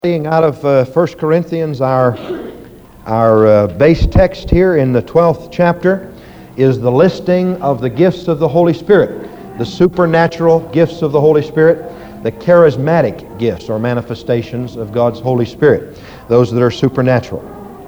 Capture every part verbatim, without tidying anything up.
Studying out of uh, First Corinthians, our, our uh, base text here in the twelfth chapter is the listing of the gifts of the Holy Spirit, the supernatural gifts of the Holy Spirit, the charismatic gifts or manifestations of God's Holy Spirit, those that are supernatural.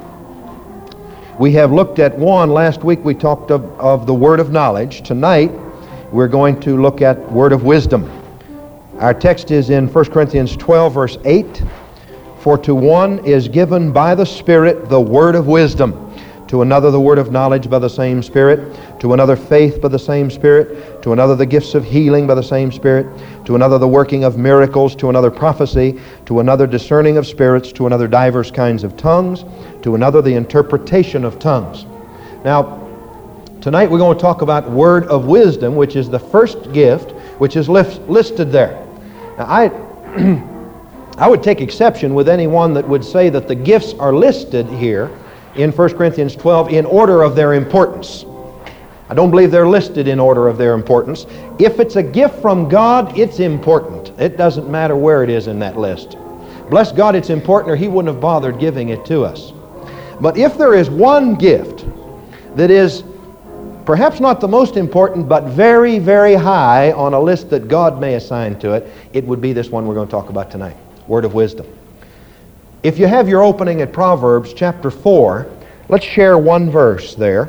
We have looked at one. Last week we talked of, of the word of knowledge. Tonight we're going to look at word of wisdom. Our text is in First Corinthians twelve, verse eight. For to one is given by the Spirit the word of wisdom, to another the word of knowledge by the same Spirit, to another faith by the same Spirit, to another the gifts of healing by the same Spirit, to another the working of miracles, to another prophecy, to another discerning of spirits, to another divers kinds of tongues, to another the interpretation of tongues. Now, tonight we're going to talk about word of wisdom, which is the first gift, which is list, listed there. Now, I... I would take exception with anyone that would say that the gifts are listed here in First Corinthians twelve in order of their importance. I don't believe they're listed in order of their importance. If it's a gift from God, it's important. It doesn't matter where it is in that list. Bless God, it's important, or He wouldn't have bothered giving it to us. But if there is one gift that is perhaps not the most important, but very, very high on a list that God may assign to it, it would be this one we're going to talk about tonight. Word of wisdom. If you have your opening at Proverbs chapter four, let's share one verse there.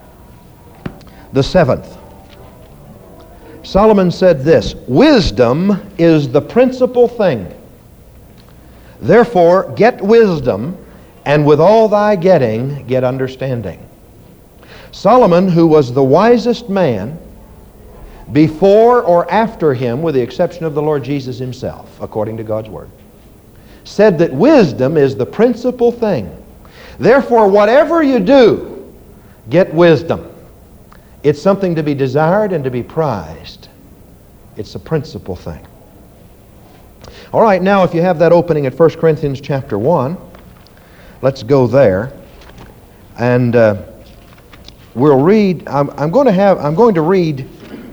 The seventh. Solomon said this, "Wisdom is the principal thing. Therefore get wisdom, and with all thy getting, get understanding." Solomon, who was the wisest man before or after him, with the exception of the Lord Jesus himself, according to God's Word, said that wisdom is the principal thing. Therefore, whatever you do, get wisdom. It's something to be desired and to be prized. It's the principal thing. All right, now if you have that opening at First Corinthians chapter one, let's go there. And uh, we'll read, I'm, I'm going to have, I'm going to read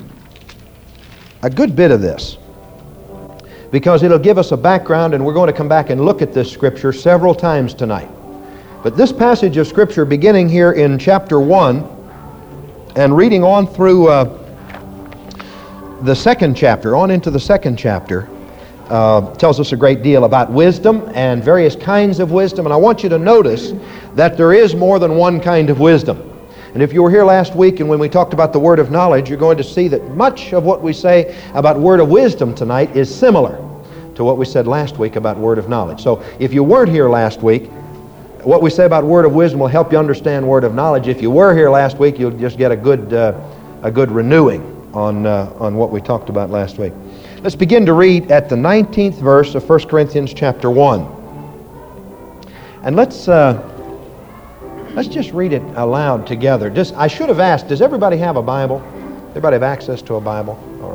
a good bit of this, because it'll give us a background, and we're going to come back and look at this scripture several times tonight. But this passage of scripture, beginning here in chapter one and reading on through uh, the second chapter, on into the second chapter, uh, tells us a great deal about wisdom and various kinds of wisdom. And I want you to notice that there is more than one kind of wisdom. And if you were here last week and when we talked about the word of knowledge, you're going to see that much of what we say about word of wisdom tonight is similar to what we said last week about word of knowledge. So if you weren't here last week, what we say about word of wisdom will help you understand word of knowledge. If you were here last week, you'll just get a good uh, a good renewing on uh, on what we talked about last week. Let's begin to read at the nineteenth verse of First Corinthians chapter one. And let's... Uh, Let's just read it aloud together. Just, I should have asked, does everybody have a Bible? Everybody have access to a Bible? All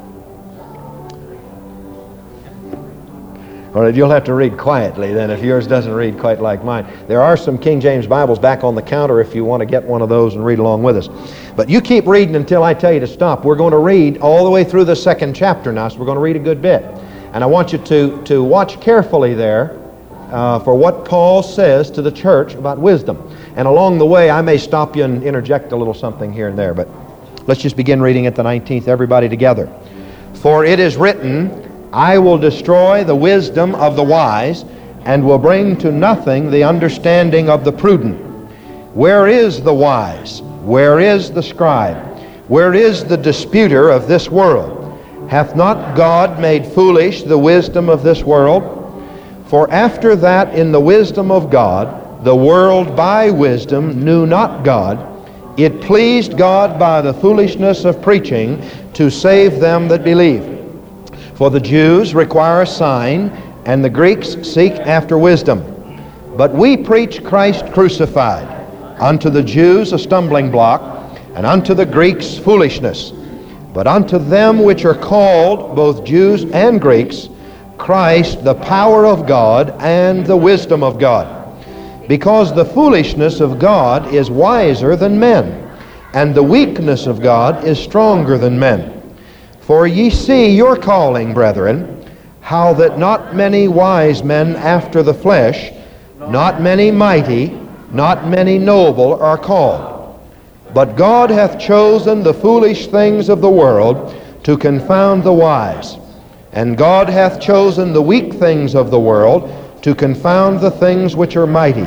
right. All right, you'll have to read quietly then if yours doesn't read quite like mine. There are some King James Bibles back on the counter if you want to get one of those and read along with us. But you keep reading until I tell you to stop. We're going to read all the way through the second chapter now, so we're going to read a good bit. And I want you to, to watch carefully there uh, for what Paul says to the church about wisdom. And along the way, I may stop you and interject a little something here and there, but let's just begin reading at the nineteenth, everybody together. For it is written, I will destroy the wisdom of the wise, and will bring to nothing the understanding of the prudent. Where is the wise? Where is the scribe? Where is the disputer of this world? Hath not God made foolish the wisdom of this world? For after that in the wisdom of God, the world by wisdom knew not God. It pleased God by the foolishness of preaching to save them that believe. For the Jews require a sign, and the Greeks seek after wisdom. But we preach Christ crucified, unto the Jews a stumbling block, and unto the Greeks foolishness. But unto them which are called, both Jews and Greeks, Christ the power of God and the wisdom of God. Because the foolishness of God is wiser than men, and the weakness of God is stronger than men. For ye see your calling, brethren, how that not many wise men after the flesh, not many mighty, not many noble are called. But God hath chosen the foolish things of the world to confound the wise. And God hath chosen the weak things of the world to confound the things which are mighty,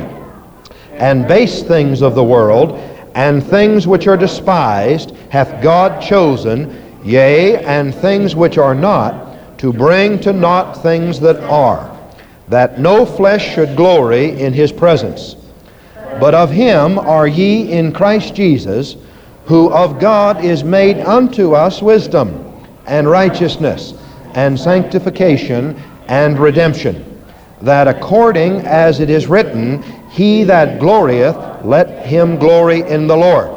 and base things of the world, and things which are despised hath God chosen, yea, and things which are not, to bring to naught things that are, that no flesh should glory in his presence. But of him are ye in Christ Jesus, who of God is made unto us wisdom, and righteousness, and sanctification, and redemption, that according as it is written, he that glorieth, let him glory in the Lord.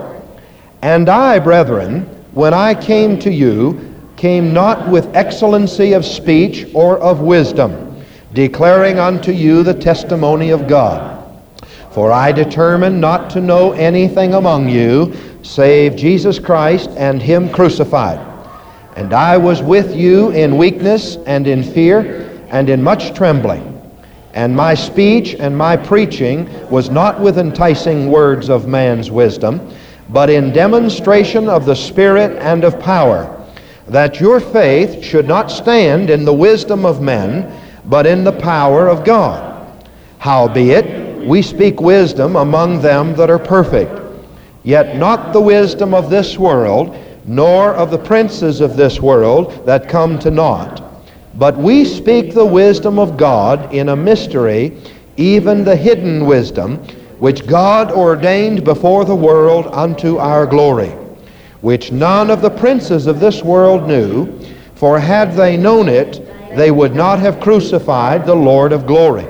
And I, brethren, when I came to you, came not with excellency of speech or of wisdom, declaring unto you the testimony of God. For I determined not to know anything among you, save Jesus Christ and him crucified. And I was with you in weakness and in fear and in much trembling. And my speech and my preaching was not with enticing words of man's wisdom, but in demonstration of the Spirit and of power, that your faith should not stand in the wisdom of men, but in the power of God. Howbeit, we speak wisdom among them that are perfect, yet not the wisdom of this world, nor of the princes of this world that come to naught. But we speak the wisdom of God in a mystery, even the hidden wisdom, which God ordained before the world unto our glory, which none of the princes of this world knew, for had they known it, they would not have crucified the Lord of glory.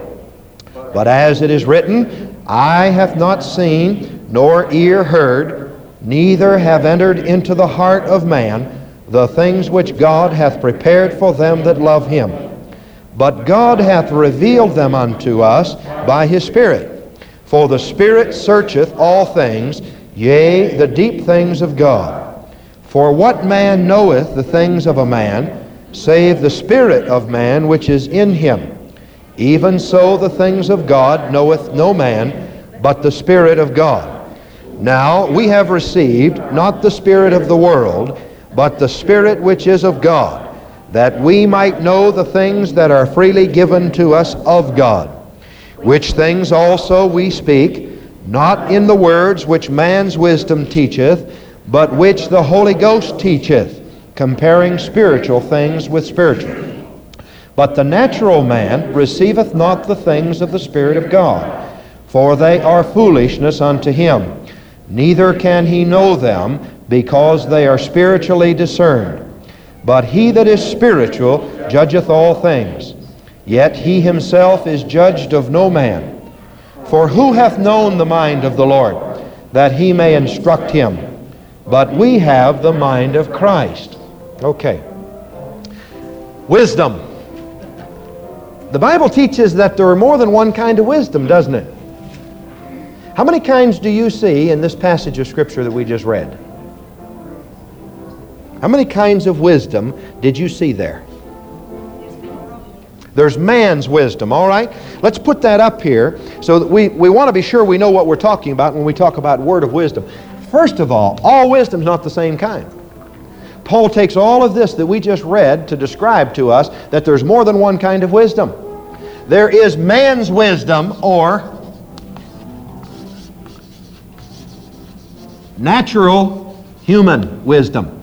But as it is written, eye hath not seen, nor ear heard, neither have entered into the heart of man the things which God hath prepared for them that love him. But God hath revealed them unto us by his Spirit. For the Spirit searcheth all things, yea, the deep things of God. For what man knoweth the things of a man, save the spirit of man which is in him? Even so the things of God knoweth no man, but the Spirit of God. Now we have received not the spirit of the world, but the Spirit which is of God, that we might know the things that are freely given to us of God. Which things also we speak, not in the words which man's wisdom teacheth, but which the Holy Ghost teacheth, comparing spiritual things with spiritual. But the natural man receiveth not the things of the Spirit of God, for they are foolishness unto him. Neither can he know them, because they are spiritually discerned. But he that is spiritual judgeth all things, yet he himself is judged of no man. For who hath known the mind of the Lord, that he may instruct him? But we have the mind of Christ. Okay. Wisdom. The Bible teaches that there are more than one kind of wisdom, doesn't it? How many kinds do you see in this passage of Scripture that we just read? How many kinds of wisdom did you see there? There's man's wisdom, all right? Let's put that up here so that we, we want to be sure we know what we're talking about when we talk about word of wisdom. First of all, all wisdom is not the same kind. Paul takes all of this that we just read to describe to us that there's more than one kind of wisdom. There is man's wisdom, or natural human wisdom.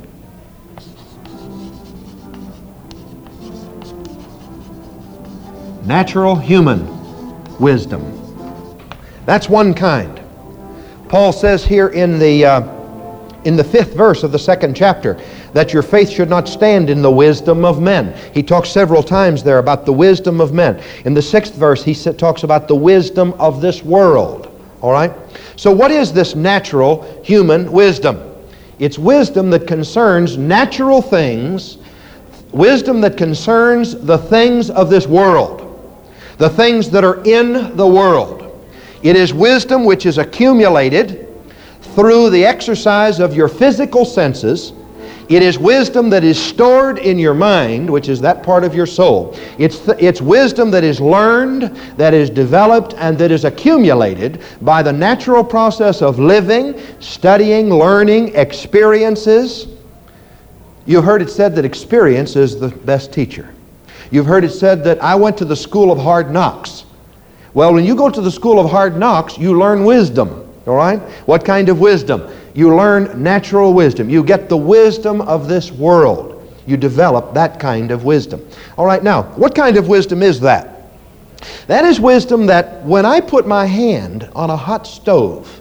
Natural human wisdom. That's one kind. Paul says here in the uh, in the fifth verse of the second chapter that your faith should not stand in the wisdom of men. He talks several times there about the wisdom of men. In the sixth verse, he talks about the wisdom of this world. All right? So what is this natural human wisdom? It's wisdom that concerns natural things, wisdom that concerns the things of this world, the things that are in the world. It is wisdom which is accumulated through the exercise of your physical senses. It is wisdom that is stored in your mind, which is that part of your soul. It's, the, it's wisdom that is learned, that is developed, and that is accumulated by the natural process of living, studying, learning, experiences. You've heard it said that experience is the best teacher. You've heard it said that I went to the school of hard knocks. Well, when you go to the school of hard knocks, you learn wisdom, all right? What kind of wisdom? You learn natural wisdom. You get the wisdom of this world. You develop that kind of wisdom. All right, now, what kind of wisdom is that? That is wisdom that when I put my hand on a hot stove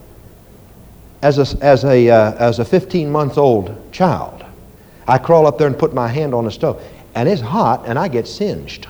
as a, as a, uh, as a fifteen-month-old child, I crawl up there and put my hand on the stove, and it's hot, and I get singed.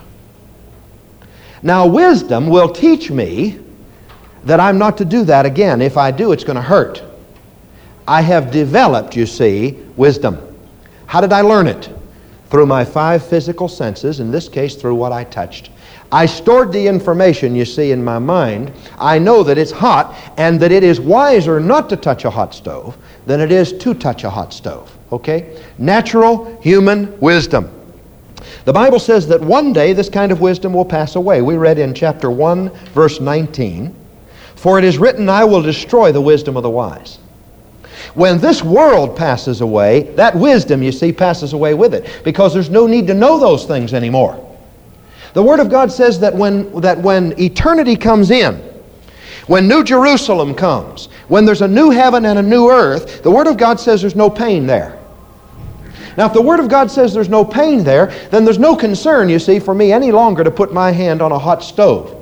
Now, wisdom will teach me that I'm not to do that again. If I do, it's going to hurt. I have developed, you see, wisdom. How did I learn it? Through my five physical senses, in this case, through what I touched. I stored the information, you see, in my mind. I know that it's hot and that it is wiser not to touch a hot stove than it is to touch a hot stove. Okay? Natural human wisdom. The Bible says that one day this kind of wisdom will pass away. We read in chapter one, verse nineteen, "For it is written, I will destroy the wisdom of the wise." When this world passes away, that wisdom, you see, passes away with it, because there's no need to know those things anymore. The Word of God says that when, that when eternity comes in, when New Jerusalem comes, when there's a new heaven and a new earth, the Word of God says there's no pain there. Now, if the Word of God says there's no pain there, then there's no concern, you see, for me any longer to put my hand on a hot stove.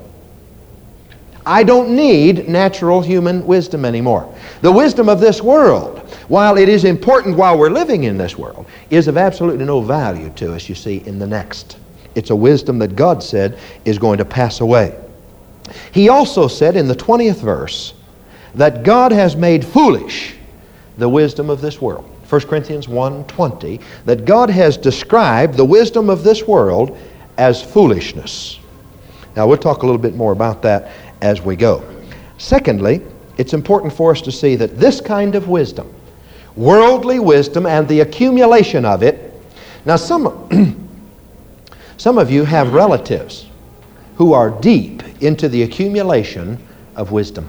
I don't need natural human wisdom anymore. The wisdom of this world, while it is important while we're living in this world, is of absolutely no value to us, you see, in the next. It's a wisdom that God said is going to pass away. He also said in the twentieth verse that God has made foolish the wisdom of this world. First Corinthians one twenty, that God has described the wisdom of this world as foolishness. Now, we'll talk a little bit more about that as we go. Secondly, it's important for us to see that this kind of wisdom, worldly wisdom and the accumulation of it. Now, some, some of you have relatives who are deep into the accumulation of wisdom.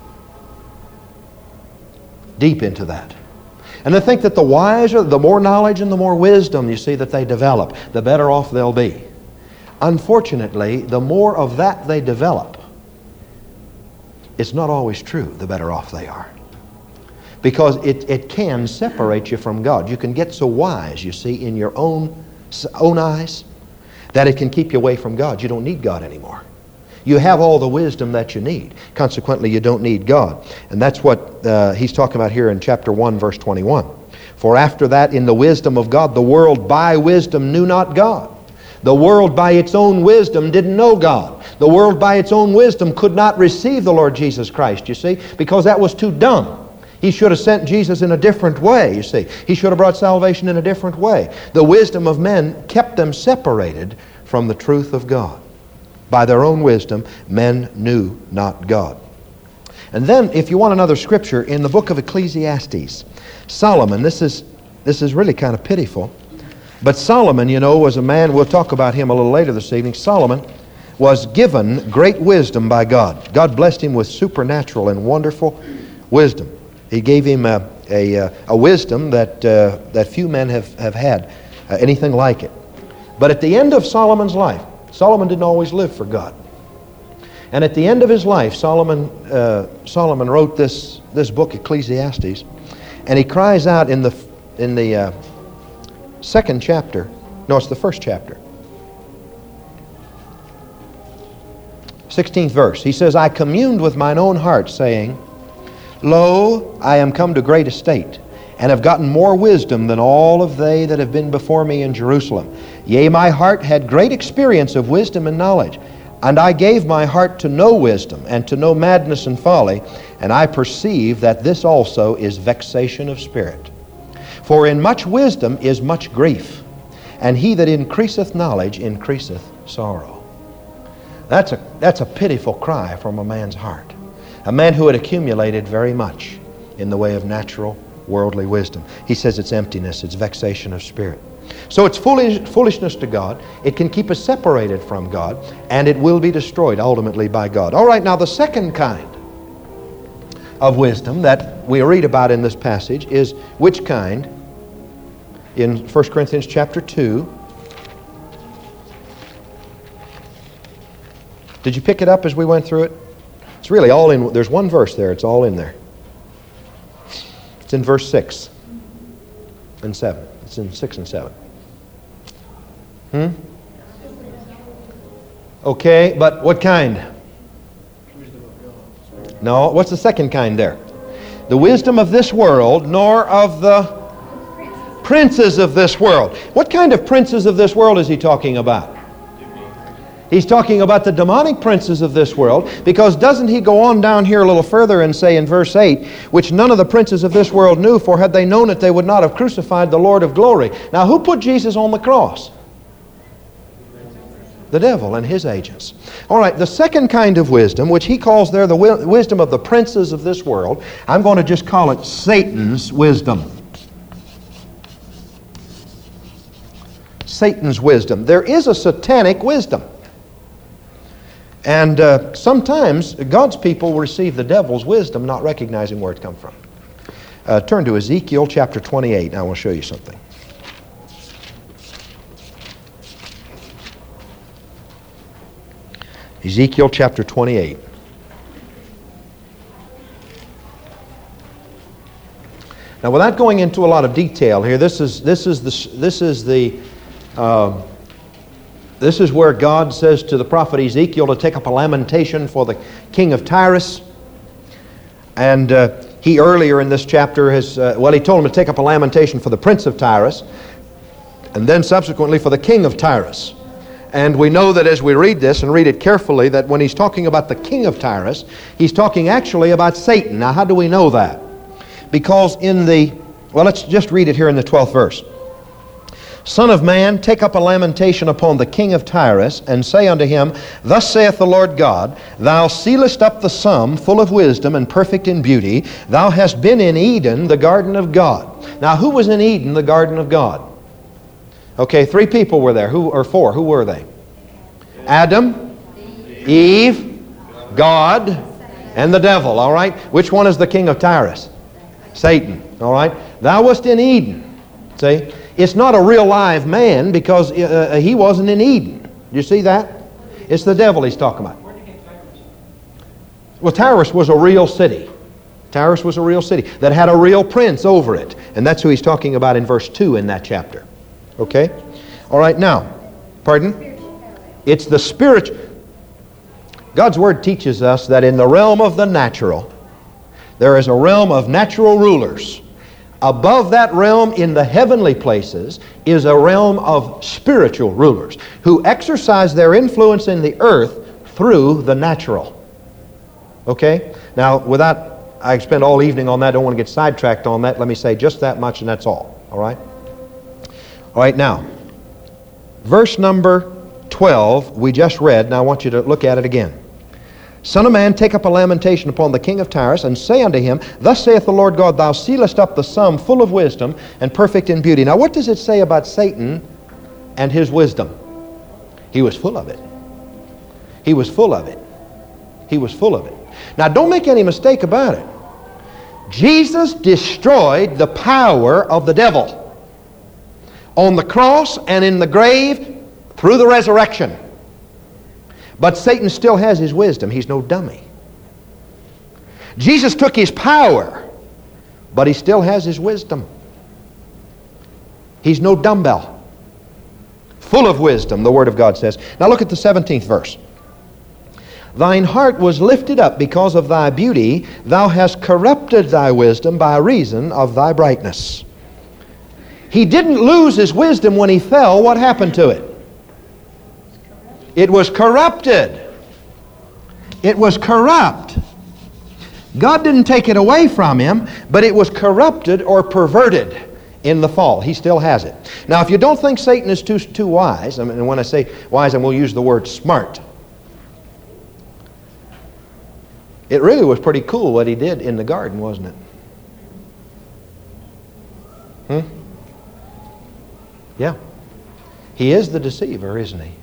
Deep into that. And they think that the wiser, the more knowledge and the more wisdom, you see, that they develop, the better off they'll be. Unfortunately, the more of that they develop, it's not always true, the better off they are. Because it, it can separate you from God. You can get so wise, you see, in your own, own eyes, that it can keep you away from God. You don't need God anymore. You have all the wisdom that you need. Consequently, you don't need God. And that's what uh, he's talking about here in chapter one, verse twenty-one. "For after that, in the wisdom of God, the world by wisdom knew not God." The world by its own wisdom didn't know God. The world by its own wisdom could not receive the Lord Jesus Christ, you see, because that was too dumb. He should have sent Jesus in a different way, you see. He should have brought salvation in a different way. The wisdom of men kept them separated from the truth of God. By their own wisdom, men knew not God. And then, if you want another scripture, in the book of Ecclesiastes, Solomon, this is, this is really kind of pitiful. But Solomon, you know, was a man, we'll talk about him a little later this evening. Solomon was given great wisdom by God. God blessed him with supernatural and wonderful wisdom. He gave him a, a, a wisdom that, uh, that few men have, have had, uh, anything like it. But at the end of Solomon's life, Solomon didn't always live for God. And at the end of his life, Solomon, uh, Solomon wrote this, this book, Ecclesiastes, and he cries out in the, in the uh, second chapter, no, it's the first chapter, sixteenth verse. He says, "I communed with mine own heart, saying, Lo, I am come to great estate, and have gotten more wisdom than all of they that have been before me in Jerusalem. Yea, my heart had great experience of wisdom and knowledge. And I gave my heart to know wisdom, and to know madness and folly, and I perceive that this also is vexation of spirit. For in much wisdom is much grief, and he that increaseth knowledge increaseth sorrow." That's a, that's a pitiful cry from a man's heart. A man who had accumulated very much in the way of natural worldly wisdom. He says it's emptiness, it's vexation of spirit. So it's foolish, foolishness to God. It can keep us separated from God, and it will be destroyed ultimately by God. All right, now the second kind of wisdom that we read about in this passage is which kind? In First Corinthians chapter two. Did you pick it up as we went through it? It's really all in, there's one verse there, it's all in there. It's in verse six and seven. It's in six and seven. Hmm? Okay, but what kind? No, what's the second kind there? The wisdom of this world, nor of the princes of this world. What kind of princes of this world is he talking about? He's talking about the demonic princes of this world, because doesn't he go on down here a little further and say in verse eight, which none of the princes of this world knew, for had they known it, they would not have crucified the Lord of glory. Now, who put Jesus on the cross? The devil and his agents. All right, the second kind of wisdom, which he calls there the wi- wisdom of the princes of this world, I'm going to just call it Satan's wisdom. Satan's wisdom. There is a satanic wisdom. And uh, sometimes God's people will receive the devil's wisdom, not recognizing where it comes from. Uh, turn to Ezekiel chapter twenty-eight, and I will show you something. Ezekiel chapter twenty-eight. Now, without going into a lot of detail here, this is this is the this is the uh, this is where God says to the prophet Ezekiel to take up a lamentation for the king of Tyrus, and uh, he earlier in this chapter has uh, well, he told him to take up a lamentation for the prince of Tyrus, and then subsequently for the king of Tyrus. And we know that as we read this and read it carefully, that when he's talking about the king of Tyrus, he's talking actually about Satan. Now, how do we know that? Because in the, well, let's just read it here in the twelfth verse. Son of man, take up a lamentation upon the king of Tyrus, and say unto him, Thus saith the Lord God, Thou sealest up the sum, full of wisdom and perfect in beauty. Thou hast been in Eden, the garden of God. Now, who was in Eden, the garden of God? Okay, three people were there. Who or four? Who were they? Adam, Eve, God, and the devil. All right? Which one is the king of Tyrus? Satan. All right? Thou wast in Eden. See? It's not a real live man, because uh, he wasn't in Eden. Do you see that? It's the devil he's talking about. Well, Tyrus was a real city. Tyrus was a real city that had a real prince over it. And that's who he's talking about in verse two in that chapter. Okay? All right, now, pardon? It's the spiritual. God's Word teaches us that in the realm of the natural, there is a realm of natural rulers. Above that realm in the heavenly places is a realm of spiritual rulers who exercise their influence in the earth through the natural. Okay? Now, without, I spend all evening on that, I don't want to get sidetracked on that. Let me say just that much and that's all. All right? All right, now, verse number twelve, we just read. Now I want you to look at it again. Son of man, take up a lamentation upon the king of Tyrus, and say unto him, Thus saith the Lord God, Thou sealest up the sum, full of wisdom and perfect in beauty. Now what does it say about Satan and his wisdom? He was full of it. He was full of it. He was full of it. Now don't make any mistake about it. Jesus destroyed the power of the devil on the cross and in the grave through the resurrection. But Satan still has his wisdom. He's no dummy. Jesus took his power, but he still has his wisdom. He's no dumbbell. Full of wisdom, the Word of God says. Now look at the seventeenth verse. Thine heart was lifted up because of thy beauty. Thou hast corrupted thy wisdom by reason of thy brightness. He didn't lose his wisdom when he fell. What happened to it? It was corrupted. It was corrupt. God didn't take it away from him, but it was corrupted or perverted in the fall. He still has it. Now, if you don't think Satan is too, too wise, I mean, when I say wise, I will use the word smart. It really was pretty cool what he did in the garden, wasn't it? Yeah. He is the deceiver, isn't he?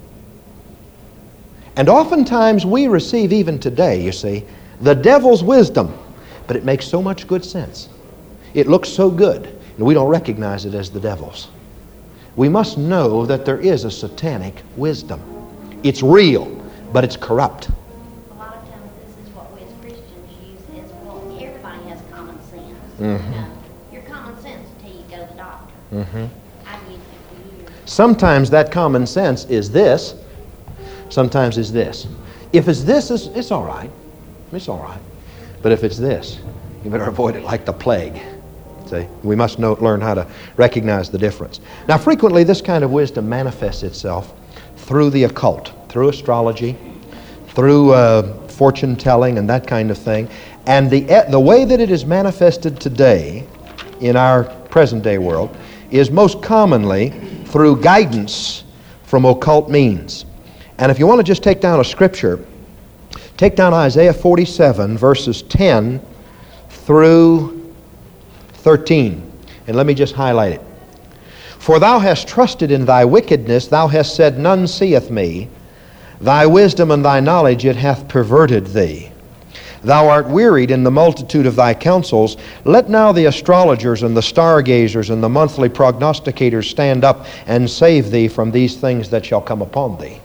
And oftentimes we receive, even today, you see, the devil's wisdom, but it makes so much good sense. It looks so good, and we don't recognize it as the devil's. We must know that there is a satanic wisdom. It's real, but it's corrupt. A lot of times this is what we as Christians use as, well, everybody has common sense. Mm-hmm. You know, your common sense until you go to the doctor. Mm-hmm. I've used it for years. Sometimes that common sense is this. Sometimes it's this. If it's this, it's, it's all right. It's all right. But if it's this, you better avoid it like the plague. See, we must know, learn how to recognize the difference. Now, frequently, this kind of wisdom manifests itself through the occult, through astrology, through uh, fortune telling and that kind of thing. And the the way that it is manifested today in our present day world is most commonly through guidance from occult means. And if you want to just take down a scripture, take down Isaiah forty-seven, verses ten through thirteen. And let me just highlight it. For thou hast trusted in thy wickedness, thou hast said, none seeth me. Thy wisdom and thy knowledge, it hath perverted thee. Thou art wearied in the multitude of thy counsels. Let now the astrologers and the stargazers and the monthly prognosticators stand up and save thee from these things that shall come upon thee.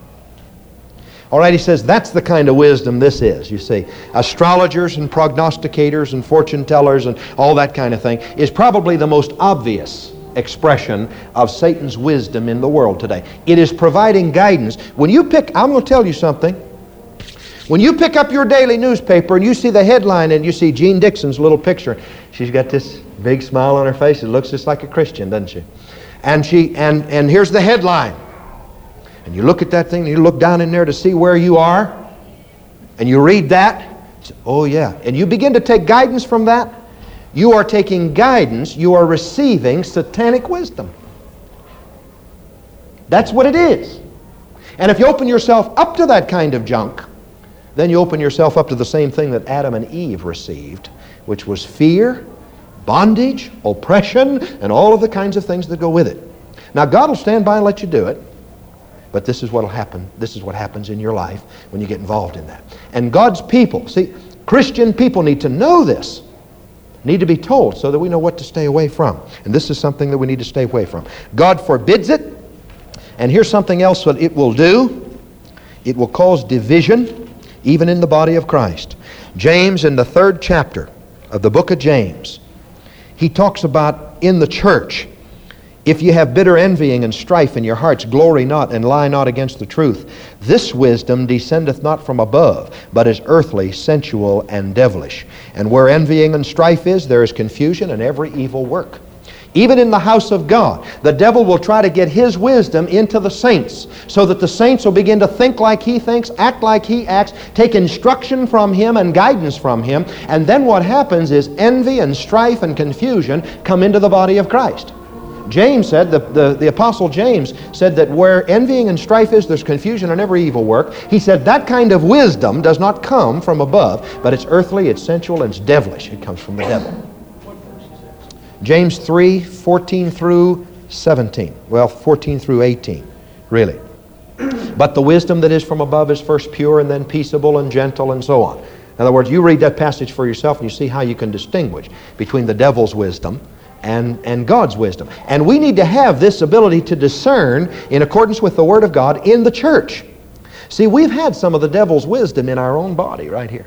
All right, he says that's the kind of wisdom this is, you see. Astrologers and prognosticators and fortune tellers and all that kind of thing is probably the most obvious expression of Satan's wisdom in the world today. It is providing guidance. When you pick, I'm going to tell you something. When you pick up your daily newspaper and you see the headline and you see Jean Dixon's little picture, she's got this big smile on her face. It looks just like a Christian, doesn't she? And she and and here's the headline. And you look at that thing and you look down in there to see where you are, and you read that. You say, oh yeah. And you begin to take guidance from that. You are taking guidance. You are receiving satanic wisdom. That's what it is. And if you open yourself up to that kind of junk, then you open yourself up to the same thing that Adam and Eve received, which was fear, bondage, oppression, and all of the kinds of things that go with it. Now, God will stand by and let you do it, but this is what will happen. This is what happens in your life when you get involved in that. And God's people, see, Christian people need to know this, need to be told so that we know what to stay away from. And this is something that we need to stay away from. God forbids it, and here's something else that it will do. It will cause division, even in the body of Christ. James, in the third chapter of the book of James, he talks about in the church, if you have bitter envying and strife in your hearts, glory not and lie not against the truth. This wisdom descendeth not from above, but is earthly, sensual, and devilish. And where envying and strife is, there is confusion and every evil work. Even in the house of God, the devil will try to get his wisdom into the saints so that the saints will begin to think like he thinks, act like he acts, take instruction from him and guidance from him. And then what happens is envy and strife and confusion come into the body of Christ. James said, the, the, the Apostle James said that where envying and strife is, there's confusion and every evil work. He said that kind of wisdom does not come from above, but it's earthly, it's sensual, and it's devilish. It comes from the devil. James three, fourteen through seventeen. Well, fourteen through eighteen, really. But the wisdom that is from above is first pure and then peaceable and gentle and so on. In other words, you read that passage for yourself and you see how you can distinguish between the devil's wisdom and, and God's wisdom. And we need to have this ability to discern in accordance with the Word of God in the church. See, we've had some of the devil's wisdom in our own body right here.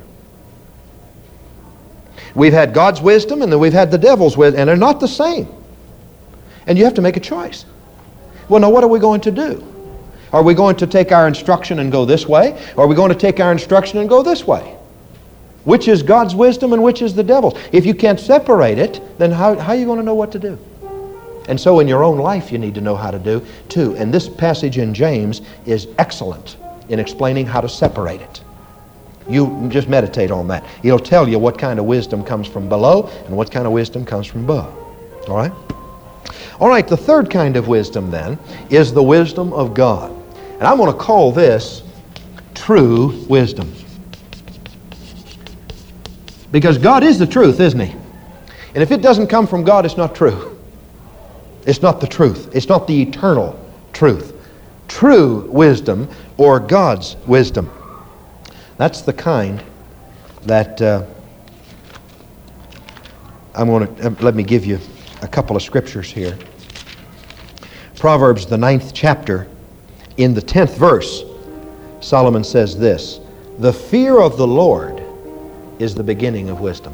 We've had God's wisdom and then we've had the devil's wisdom, and they're not the same. And you have to make a choice. Well, now what are we going to do? Are we going to take our instruction and go this way? Or are we going to take our instruction and go this way? Which is God's wisdom and which is the devil's? If you can't separate it, then how, how are you going to know what to do? And so in your own life you need to know how to do too. And this passage in James is excellent in explaining how to separate it. You just meditate on that. It'll tell you what kind of wisdom comes from below and what kind of wisdom comes from above. All right? All right, the third kind of wisdom then is the wisdom of God. And I'm going to call this true wisdom. Because God is the truth, isn't He? And if it doesn't come from God, it's not true. It's not the truth. It's not the eternal truth. True wisdom, or God's wisdom. That's the kind that uh, I'm going to, uh, let me give you a couple of scriptures here. Proverbs, the ninth chapter, in the tenth verse, Solomon says this, "The fear of the Lord is the beginning of wisdom."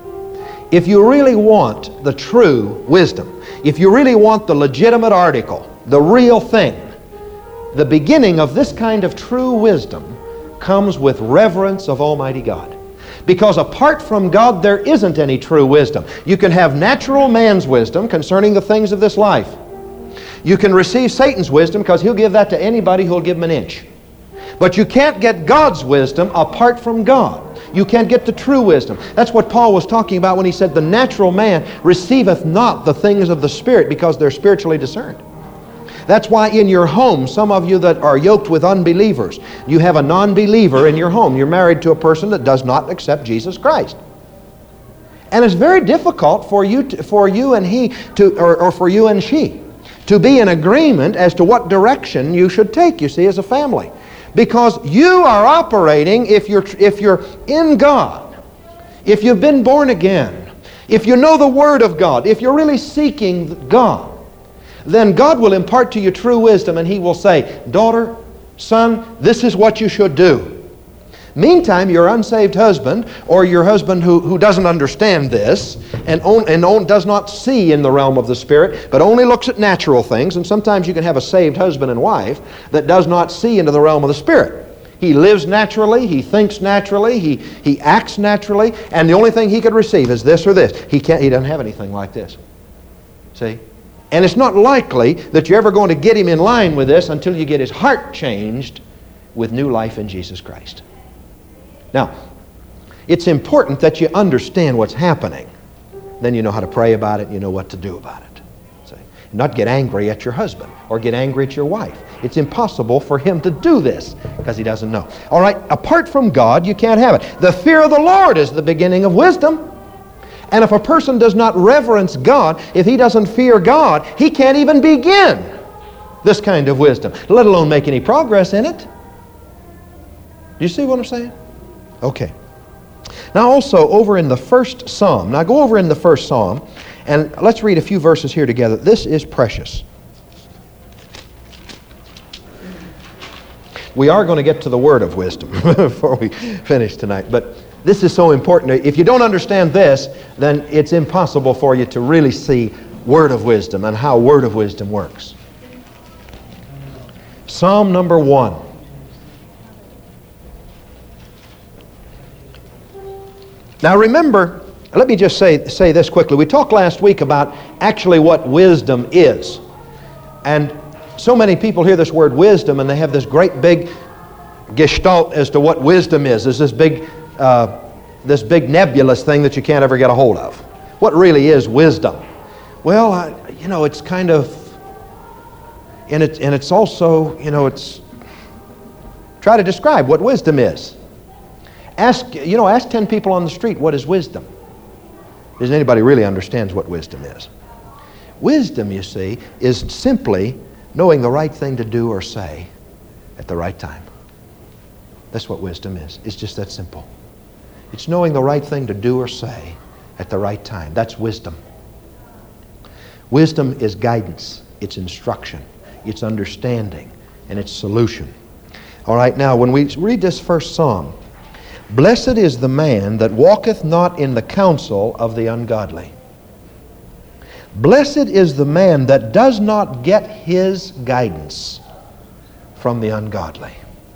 If you really want the true wisdom, if you really want the legitimate article, the real thing, the beginning of this kind of true wisdom comes with reverence of Almighty God. Because apart from God, there isn't any true wisdom. You can have natural man's wisdom concerning the things of this life. You can receive Satan's wisdom because he'll give that to anybody who'll give him an inch. But you can't get God's wisdom apart from God. You can't get the true wisdom. That's what Paul was talking about when he said, "The natural man receiveth not the things of the Spirit because they're spiritually discerned." That's why in your home, some of you that are yoked with unbelievers, you have a non-believer in your home. You're married to a person that does not accept Jesus Christ. And it's very difficult for you, to, for you and he, to, or, or for you and she, to be in agreement as to what direction you should take, you see, as a family. Because you are operating, if you're, if you're in God, if you've been born again, if you know the Word of God, if you're really seeking God, then God will impart to you true wisdom, and He will say, "Daughter, son, this is what you should do." Meantime, your unsaved husband, or your husband who, who doesn't understand this, and, on, and on, does not see in the realm of the Spirit, but only looks at natural things, and sometimes you can have a saved husband and wife that does not see into the realm of the Spirit. He lives naturally, he thinks naturally, he, he acts naturally, and the only thing he could receive is this or this. He can't, he doesn't have anything like this. See? And it's not likely that you're ever going to get him in line with this until you get his heart changed with new life in Jesus Christ. Now, it's important that you understand what's happening. Then you know how to pray about it, and you know what to do about it. See? Not get angry at your husband or get angry at your wife. It's impossible for him to do this because he doesn't know. All right, apart from God, you can't have it. The fear of the Lord is the beginning of wisdom. And if a person does not reverence God, if he doesn't fear God, he can't even begin this kind of wisdom, let alone make any progress in it. Do you see what I'm saying? Okay. Now also over in the first Psalm, now go over in the first Psalm and let's read a few verses here together. This is precious. We are going to get to the word of wisdom before we finish tonight, but this is so important. If you don't understand this, then it's impossible for you to really see word of wisdom and how word of wisdom works. Psalm number one. Now remember, let me just say, say this quickly. We talked last week about actually what wisdom is. And so many people hear this word wisdom and they have this great big gestalt as to what wisdom is. There's this big, uh, this big nebulous thing that you can't ever get a hold of. What really is wisdom? Well, I, you know, it's kind of, and, it, and it's also, you know, it's, try to describe what wisdom is. Ask, you know, ask ten people on the street, what is wisdom? Does anybody really understands what wisdom is? Wisdom, you see, is simply knowing the right thing to do or say at the right time. That's what wisdom is. It's just that simple. It's knowing the right thing to do or say at the right time. That's wisdom. Wisdom is guidance, it's instruction, it's understanding, and it's solution. All right, now when we read this first Psalm, blessed is the man that walketh not in the counsel of the ungodly. Blessed is the man that does not get his guidance from the ungodly.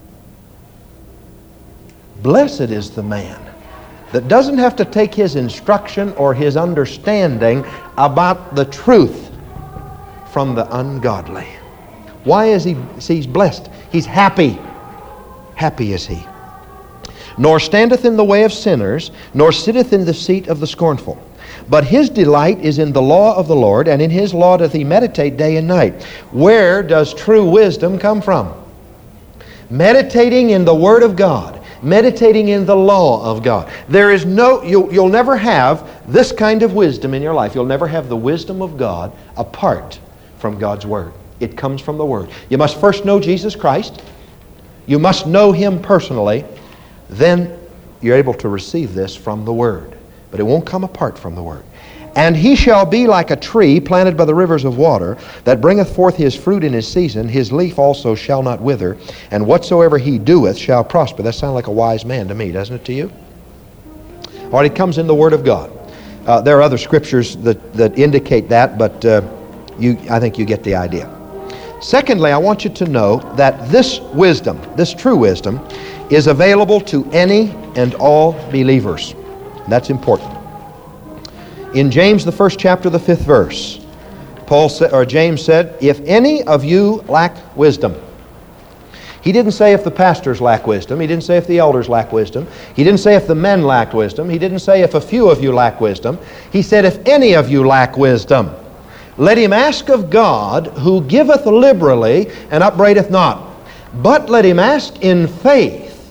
Blessed is the man that doesn't have to take his instruction or his understanding about the truth from the ungodly. Why is he? See, he's blessed. He's happy. Happy is he. Nor standeth in the way of sinners, nor sitteth in the seat of the scornful. But his delight is in the law of the Lord, and in his law doth he meditate day and night. Where does true wisdom come from? Meditating in the Word of God. Meditating in the law of God. There is no, you'll, you'll never have this kind of wisdom in your life. You'll never have the wisdom of God apart from God's Word. It comes from the Word. You must first know Jesus Christ. You must know Him personally. Then you're able to receive this from the Word. But it won't come apart from the Word. And he shall be like a tree planted by the rivers of water, that bringeth forth his fruit in his season. His leaf also shall not wither, and whatsoever he doeth shall prosper. That sounds like a wise man to me, doesn't it to you? All right, it comes in the Word of God. Uh, there are other scriptures that, that indicate that, but uh, you, I think you get the idea. Secondly, I want you to know that this wisdom, this true wisdom, is available to any and all believers. That's important. In James, the first chapter, the fifth verse, Paul said, or James said, if any of you lack wisdom. He didn't say if the pastors lack wisdom. He didn't say if the elders lack wisdom. He didn't say if the men lacked wisdom. He didn't say if a few of you lack wisdom. He said if any of you lack wisdom, let him ask of God, who giveth liberally and upbraideth not. But let him ask in faith.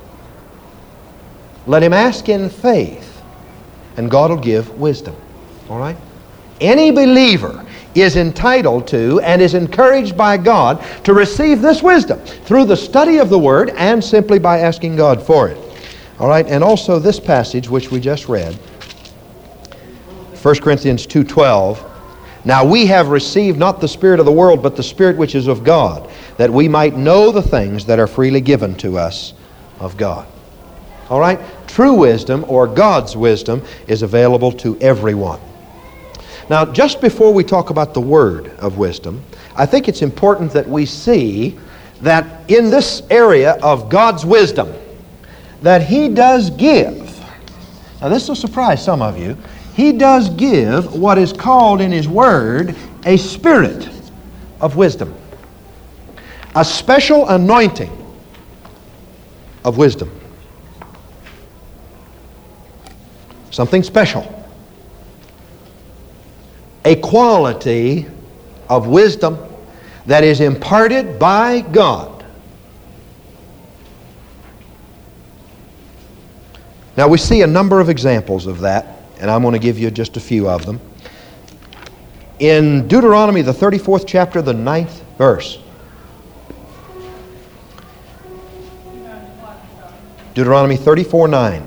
Let him ask in faith. And God will give wisdom. All right? Any believer is entitled to and is encouraged by God to receive this wisdom through the study of the Word and simply by asking God for it. All right? And also this passage which we just read, First Corinthians two twelve. Now we have received not the spirit of the world, but the Spirit which is of God, that we might know the things that are freely given to us of God. All right? True wisdom, or God's wisdom, is available to everyone. Now, just before we talk about the word of wisdom, I think it's important that we see that in this area of God's wisdom, that He does give. Now, this will surprise some of you. He does give what is called in His Word a spirit of wisdom. A special anointing of wisdom. Something special. A quality of wisdom that is imparted by God. Now we see a number of examples of that, and I'm going to give you just a few of them. In Deuteronomy, the thirty-fourth chapter, the ninth verse. Deuteronomy thirty-four nine.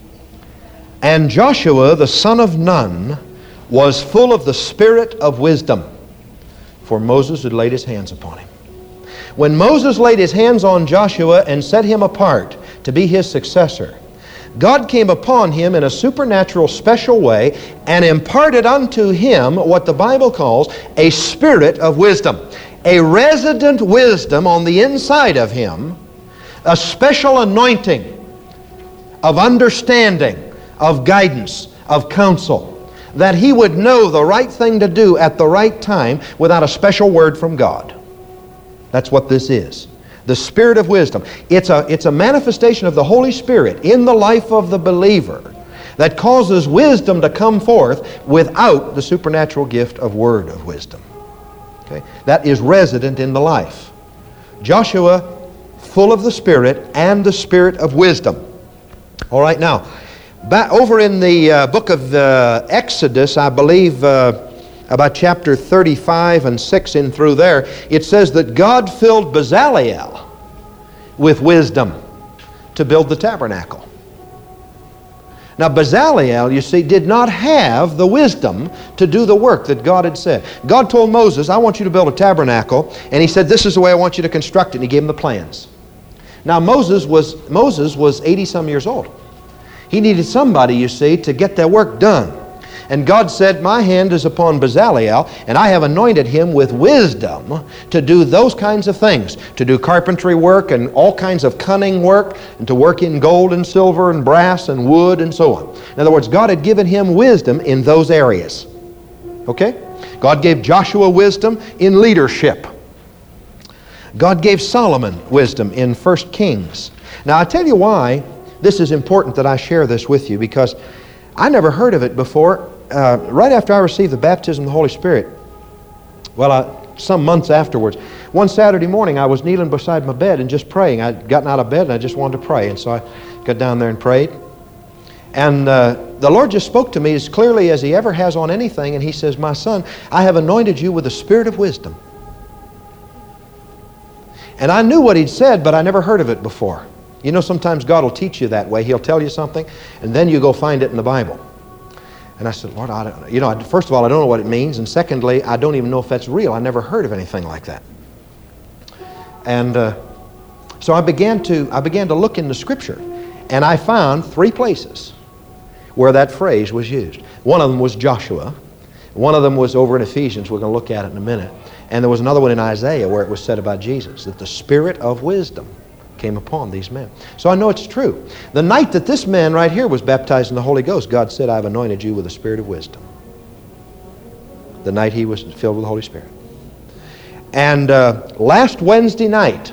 And Joshua the son of Nun was full of the spirit of wisdom, for Moses had laid his hands upon him. When Moses laid his hands on Joshua and set him apart to be his successor, God came upon him in a supernatural, special way and imparted unto him what the Bible calls a spirit of wisdom, a resident wisdom on the inside of him, a special anointing of understanding, of guidance, of counsel, that he would know the right thing to do at the right time without a special word from God. That's what this is. The Spirit of wisdom. It's a, it's a manifestation of the Holy Spirit in the life of the believer that causes wisdom to come forth without the supernatural gift of word of wisdom. Okay? That is resident in the life. Joshua, full of the Spirit and the Spirit of wisdom. All right, now, back over in the uh, book of uh, Exodus, I believe uh, about chapter thirty-five and six in through there, it says that God filled Bezaleel with wisdom to build the tabernacle. Now Bezaleel, you see, did not have the wisdom to do the work that God had said. God told Moses, I want you to build a tabernacle, and He said, this is the way I want you to construct it, and He gave him the plans. Now Moses was Moses was eighty some years old. He needed somebody, you see, to get that work done. And God said, my hand is upon Bezaleel, and I have anointed him with wisdom to do those kinds of things, to do carpentry work and all kinds of cunning work, and to work in gold and silver and brass and wood and so on. In other words, God had given him wisdom in those areas. Okay? God gave Joshua wisdom in leadership. God gave Solomon wisdom in First Kings. Now, I tell you why this is important that I share this with you, because I never heard of it before. Uh, right after I received the baptism of the Holy Spirit, well, uh, some months afterwards, one Saturday morning I was kneeling beside my bed and just praying. I'd gotten out of bed and I just wanted to pray, and so I got down there and prayed. And uh, the Lord just spoke to me as clearly as He ever has on anything, and He says, my son, I have anointed you with the spirit of wisdom. And I knew what He'd said, but I never heard of it before. You know, sometimes God will teach you that way. He'll tell you something, and then you go find it in the Bible. And I said, Lord, I don't, you know, I, first of all, I don't know what it means, and secondly, I don't even know if that's real. I never heard of anything like that. And uh, so I began to I began to look in the Scripture, and I found three places where that phrase was used. One of them was Joshua. One of them was over in Ephesians. We're going to look at it in a minute. And there was another one in Isaiah where it was said about Jesus, that the spirit of wisdom came upon these men. So I know it's true. The night that this man right here was baptized in the Holy Ghost, God said, I've anointed you with the spirit of wisdom. The night he was filled with the Holy Spirit. And uh, last Wednesday night,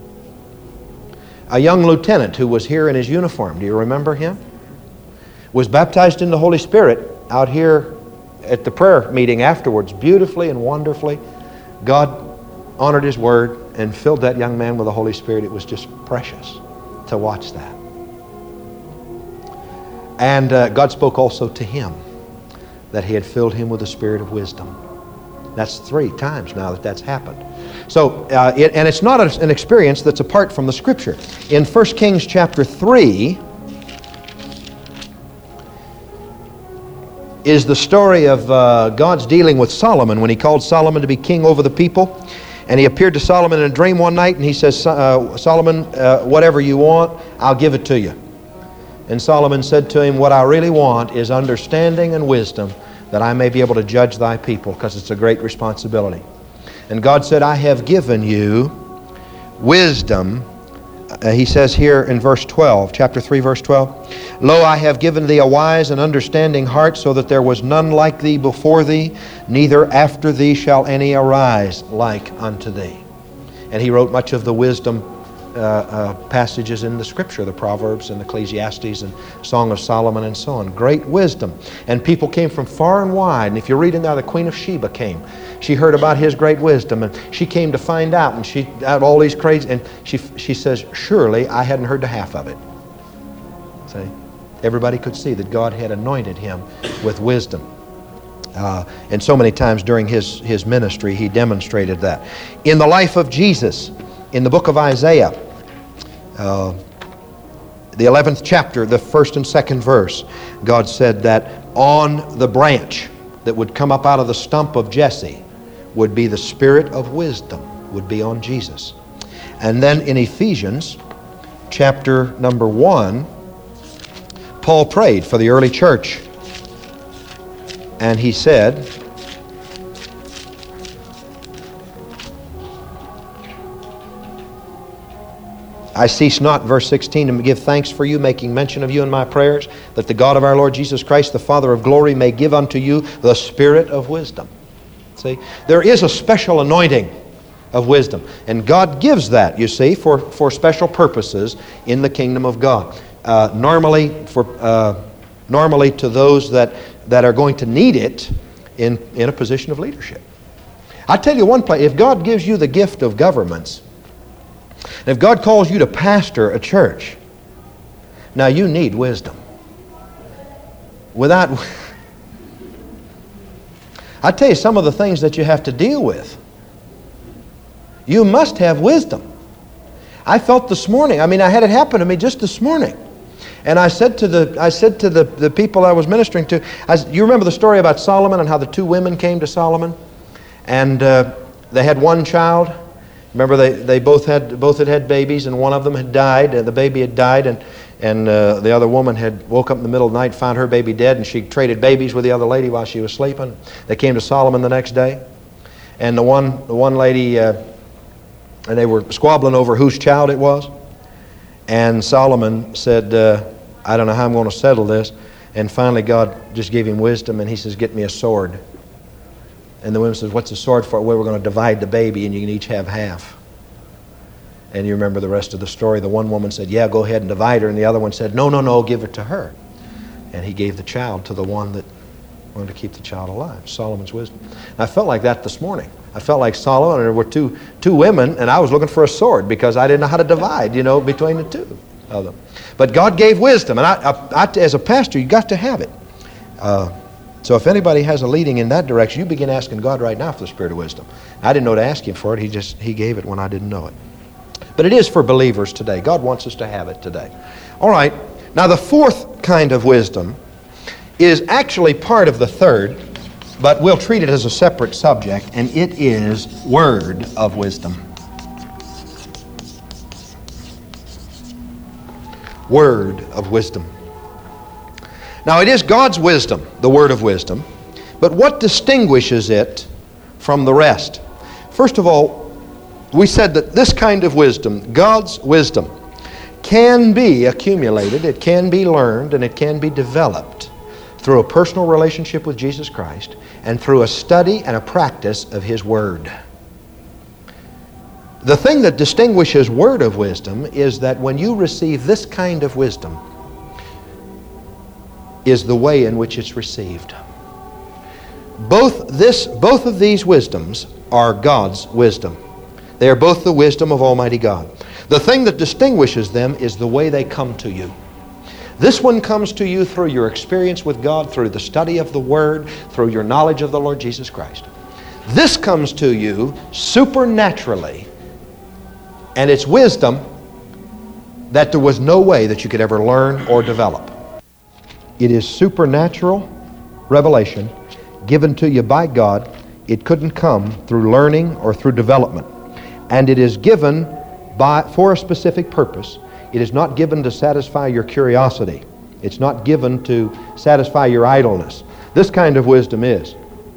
a young lieutenant who was here in his uniform, do you remember him? Was baptized in the Holy Spirit out here at the prayer meeting afterwards, beautifully and wonderfully. God honored His Word and filled that young man with the Holy Spirit. It was just precious to watch that. And uh, God spoke also to him that He had filled him with the spirit of wisdom. That's three times now that that's happened. So, uh, it, and it's not a, an experience that's apart from the Scripture. In First Kings chapter three is the story of uh, God's dealing with Solomon when He called Solomon to be king over the people. And He appeared to Solomon in a dream one night, and He says, uh, Solomon, uh, whatever you want, I'll give it to you. And Solomon said to him, what I really want is understanding and wisdom, that I may be able to judge thy people, because it's a great responsibility. And God said, I have given you wisdom. Uh, he says here in verse twelve, chapter three, verse twelve, Lo, I have given thee a wise and understanding heart, so that there was none like thee before thee, neither after thee shall any arise like unto thee. And he wrote much of the wisdom uh, uh, passages in the Scripture, the Proverbs and Ecclesiastes and Song of Solomon and so on. Great wisdom. And people came from far and wide. And if you read in there, the Queen of Sheba came. She heard about his great wisdom, and she came to find out, and she had all these crazy, and she she says, surely I hadn't heard the half of it. See? Everybody could see that God had anointed him with wisdom. Uh, and so many times during his, his ministry, he demonstrated that. In the life of Jesus, in the book of Isaiah, uh, the eleventh chapter, the first and second verse, God said that on the branch that would come up out of the stump of Jesse would be the spirit of wisdom, would be on Jesus. And then in Ephesians chapter number one, Paul prayed for the early church. And he said, I cease not, verse sixteen, to give thanks for you, making mention of you in my prayers, that the God of our Lord Jesus Christ, the Father of glory, may give unto you the spirit of wisdom. See, there is a special anointing of wisdom. And God gives that, you see, for, for special purposes in the kingdom of God. Uh, normally, for uh, normally to those that, that are going to need it in, in a position of leadership. I tell you one place, if God gives you the gift of governments, and if God calls you to pastor a church, now you need wisdom. Without, I tell you some of the things that you have to deal with. You must have wisdom. I felt this morning, I mean, I had it happen to me just this morning. And I said to the I said to the, the people I was ministering to, I, you remember the story about Solomon and how the two women came to Solomon? And uh, they had one child. Remember, they, they both had both had had babies, and one of them had died. Uh, the baby had died, and and uh, the other woman had woke up in the middle of the night, found her baby dead, and she traded babies with the other lady while she was sleeping. They came to Solomon the next day, and the one the one lady, uh, and they were squabbling over whose child it was. And Solomon said, uh, I don't know how I'm going to settle this. And finally God just gave him wisdom, and he says, get me a sword. And the woman says, what's a sword for? Well, we're going to divide the baby, and you can each have half. And you remember the rest of the story. The one woman said, yeah, go ahead and divide her. And the other one said, no, no, no, give it to her. And he gave the child to the one that wanted to keep the child alive. Solomon's wisdom. And I felt like that this morning. I felt like Solomon, and there were two two women, and I was looking for a sword because I didn't know how to divide, you know, between the two. of them. But God gave wisdom, and I, I, I, as a pastor, you got to have it. Uh, so if anybody has a leading in that direction, you begin asking God right now for the spirit of wisdom. I didn't know to ask Him for it. He just He gave it when I didn't know it. But it is for believers today. God wants us to have it today. All right. Now the fourth kind of wisdom is actually part of the third, but we'll treat it as a separate subject, and it is word of wisdom. Word of wisdom. Now it is God's wisdom, the word of wisdom, but what distinguishes it from the rest? First of all, we said that this kind of wisdom, God's wisdom, can be accumulated, it can be learned, and it can be developed through a personal relationship with Jesus Christ and through a study and a practice of His Word. The thing that distinguishes word of wisdom is that when you receive this kind of wisdom, is the way in which it's received. Both this, both of these wisdoms are God's wisdom. They are both the wisdom of Almighty God. The thing that distinguishes them is the way they come to you. This one comes to you through your experience with God, through the study of the Word, through your knowledge of the Lord Jesus Christ. This comes to you supernaturally, and it's wisdom that there was no way that you could ever learn or develop. It is supernatural revelation given to you by God. It couldn't come through learning or through development. And it is given by, for a specific purpose. It is not given to satisfy your curiosity. It's not given to satisfy your idleness. This kind of wisdom is.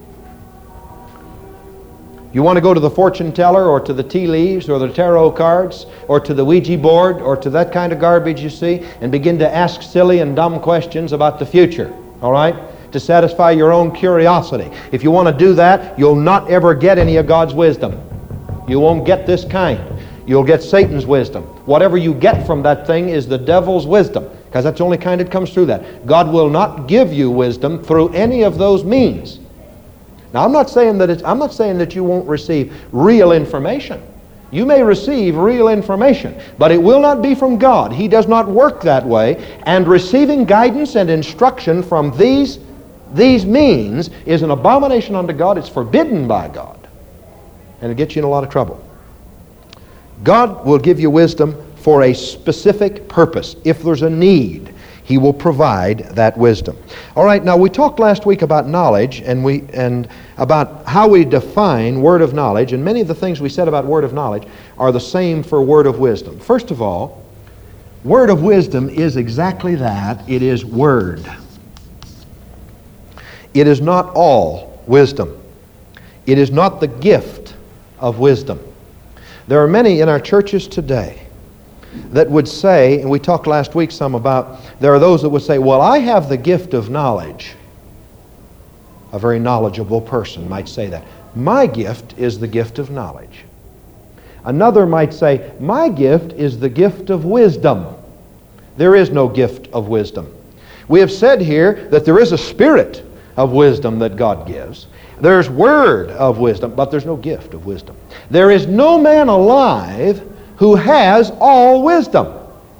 You want to go to the fortune teller or to the tea leaves or the tarot cards or to the Ouija board or to that kind of garbage you see and begin to ask silly and dumb questions about the future, all right, to satisfy your own curiosity. If you want to do that, you'll not ever get any of God's wisdom. You won't get this kind. You'll get Satan's wisdom. Whatever you get from that thing is the devil's wisdom, because that's the only kind that comes through that. God will not give you wisdom through any of those means. Now, I'm not saying that it's, I'm not saying that you won't receive real information. You may receive real information, but it will not be from God. He does not work that way, and receiving guidance and instruction from these, these means is an abomination unto God. It's forbidden by God, and it gets you in a lot of trouble. God will give you wisdom for a specific purpose. If there's a need, He will provide that wisdom. All right, now we talked last week about knowledge and we and about how we define word of knowledge, and many of the things we said about word of knowledge are the same for word of wisdom. First of all, word of wisdom is exactly that. It is word. It is not all wisdom. It is not the gift of wisdom. There are many in our churches today that would say, and we talked last week some about, there are those that would say, well, I have the gift of knowledge. A very knowledgeable person might say that. My gift is the gift of knowledge. Another might say, my gift is the gift of wisdom. There is no gift of wisdom. We have said here that there is a spirit of wisdom that God gives. There's word of wisdom, but there's no gift of wisdom. There is no man alive who has all wisdom.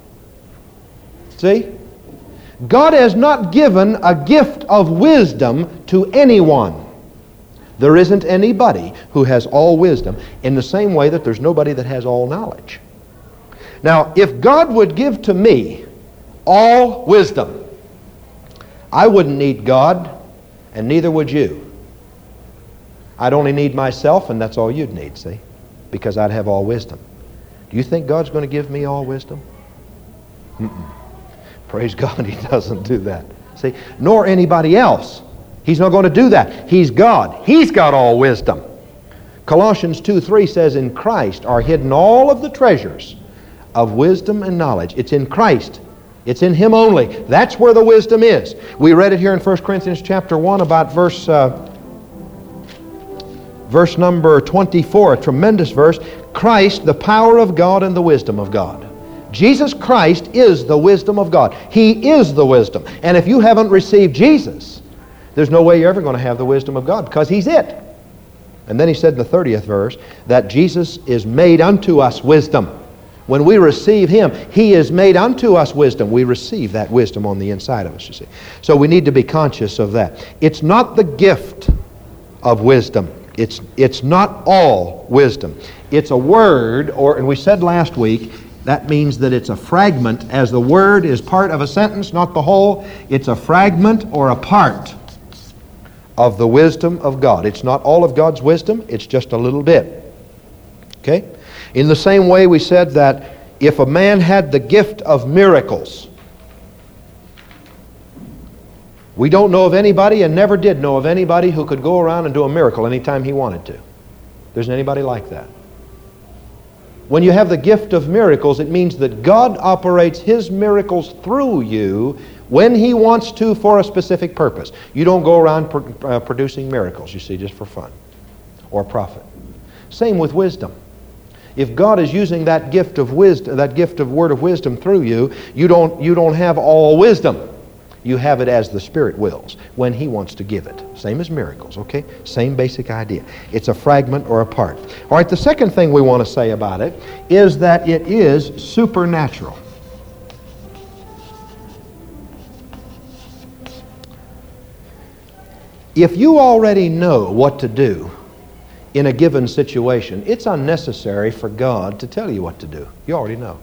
See? God has not given a gift of wisdom to anyone. There isn't anybody who has all wisdom in the same way that there's nobody that has all knowledge. Now, if God would give to me all wisdom, I wouldn't need God, and neither would you. I'd only need myself, and that's all you'd need, see? Because I'd have all wisdom. Do you think God's going to give me all wisdom? Mm-mm. Praise God, He doesn't do that. See, nor anybody else. He's not going to do that. He's God. He's got all wisdom. Colossians two three says, in Christ are hidden all of the treasures of wisdom and knowledge. It's in Christ. It's in Him only. That's where the wisdom is. We read it here in First Corinthians chapter one about verse uh, verse number twenty-four, a tremendous verse. Christ, the power of God and the wisdom of God. Jesus Christ is the wisdom of God. He is the wisdom. And if you haven't received Jesus, there's no way you're ever going to have the wisdom of God, because He's it. And then he said in the thirtieth verse that Jesus is made unto us wisdom. When we receive Him, He is made unto us wisdom. We receive that wisdom on the inside of us, you see. So we need to be conscious of that. It's not the gift of wisdom. It's, it's not all wisdom. It's a word, or, and we said last week, that means that it's a fragment. As the word is part of a sentence, not the whole, it's a fragment or a part of the wisdom of God. It's not all of God's wisdom, it's just a little bit. Okay? In the same way, we said that if a man had the gift of miracles, we don't know of anybody and never did know of anybody who could go around and do a miracle anytime he wanted to. There isn't anybody like that. When you have the gift of miracles, it means that God operates His miracles through you when He wants to for a specific purpose. You don't go around pr- uh, producing miracles, you see, just for fun or profit. Same with wisdom. If God is using that gift of wisdom, that gift of word of wisdom through you, you don't, you don't have all wisdom. You have it as the Spirit wills when He wants to give it. Same as miracles, okay? Same basic idea. It's a fragment or a part. All right, the second thing we want to say about it is that it is supernatural. If you already know what to do in a given situation, it's unnecessary for God to tell you what to do. You already know.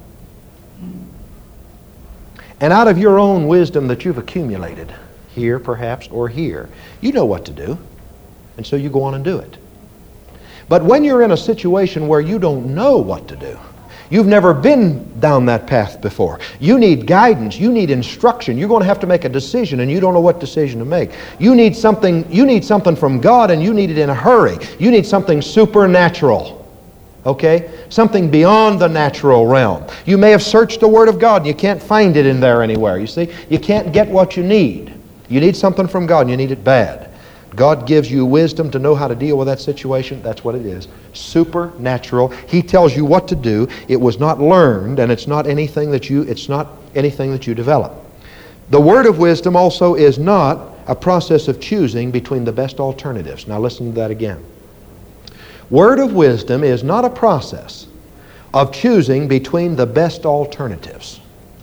And out of your own wisdom that you've accumulated, here perhaps or here, you know what to do. And so you go on and do it. But when you're in a situation where you don't know what to do, you've never been down that path before, you need guidance, you need instruction, you're going to have to make a decision and you don't know what decision to make. You need something, you need something from God and you need it in a hurry. You need something supernatural. Okay? Something beyond the natural realm. You may have searched the Word of God and you can't find it in there anywhere. You see? You can't get what you need. You need something from God and you need it bad. God gives you wisdom to know how to deal with that situation. That's what it is. Supernatural. He tells you what to do. It was not learned, and it's not anything that you it's not anything that you develop. The word of wisdom also is not a process of choosing between the best alternatives. Now listen to that again. Word of wisdom is not a process of choosing between the best alternatives.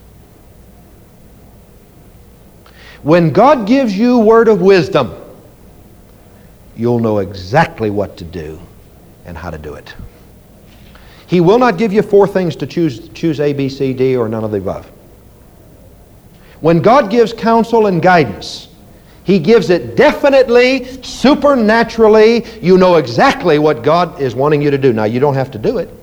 When God gives you word of wisdom, you'll know exactly what to do and how to do it. He will not give you four things to choose, choose A, B, C, D, or none of the above. When God gives counsel and guidance, He gives it definitely, supernaturally. You know exactly what God is wanting you to do. Now, you don't have to do it,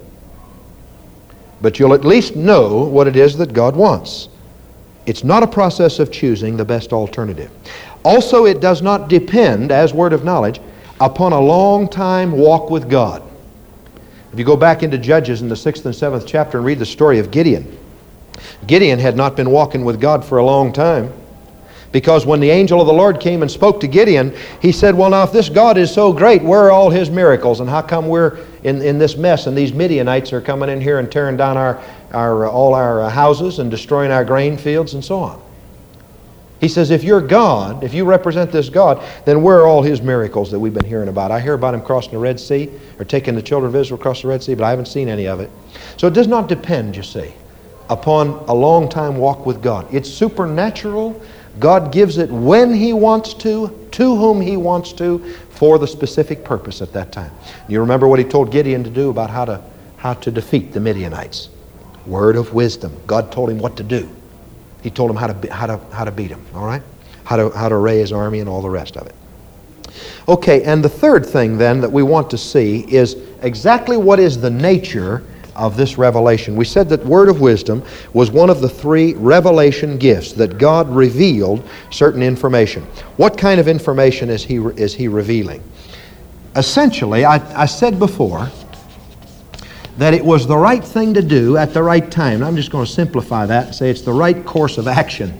but you'll at least know what it is that God wants. It's not a process of choosing the best alternative. Also, it does not depend, as word of knowledge, upon a long time walk with God. If you go back into Judges in the sixth and seventh chapter and read the story of Gideon, Gideon had not been walking with God for a long time, because when the angel of the Lord came and spoke to Gideon, he said, well, now if this God is so great, where are all His miracles? And how come we're in, in this mess and these Midianites are coming in here and tearing down our, our, all our houses and destroying our grain fields and so on? He says, if you're God, if you represent this God, then where are all His miracles that we've been hearing about? I hear about Him crossing the Red Sea or taking the children of Israel across the Red Sea, but I haven't seen any of it. So it does not depend, you see, upon a long time walk with God. It's supernatural. God gives it when He wants to, to whom He wants to, for the specific purpose at that time. You remember what He told Gideon to do about how to, how to defeat the Midianites. Word of wisdom. God told him what to do. He told him how to, how to, how to beat him, all right? How to, how to array his army and all the rest of it. Okay, and the third thing then that we want to see is exactly what is the nature of this revelation. We said that word of wisdom was one of the three revelation gifts, that God revealed certain information. What kind of information is He, is he revealing? Essentially, I, I said before that it was the right thing to do at the right time. And I'm just going to simplify that and say it's the right course of action.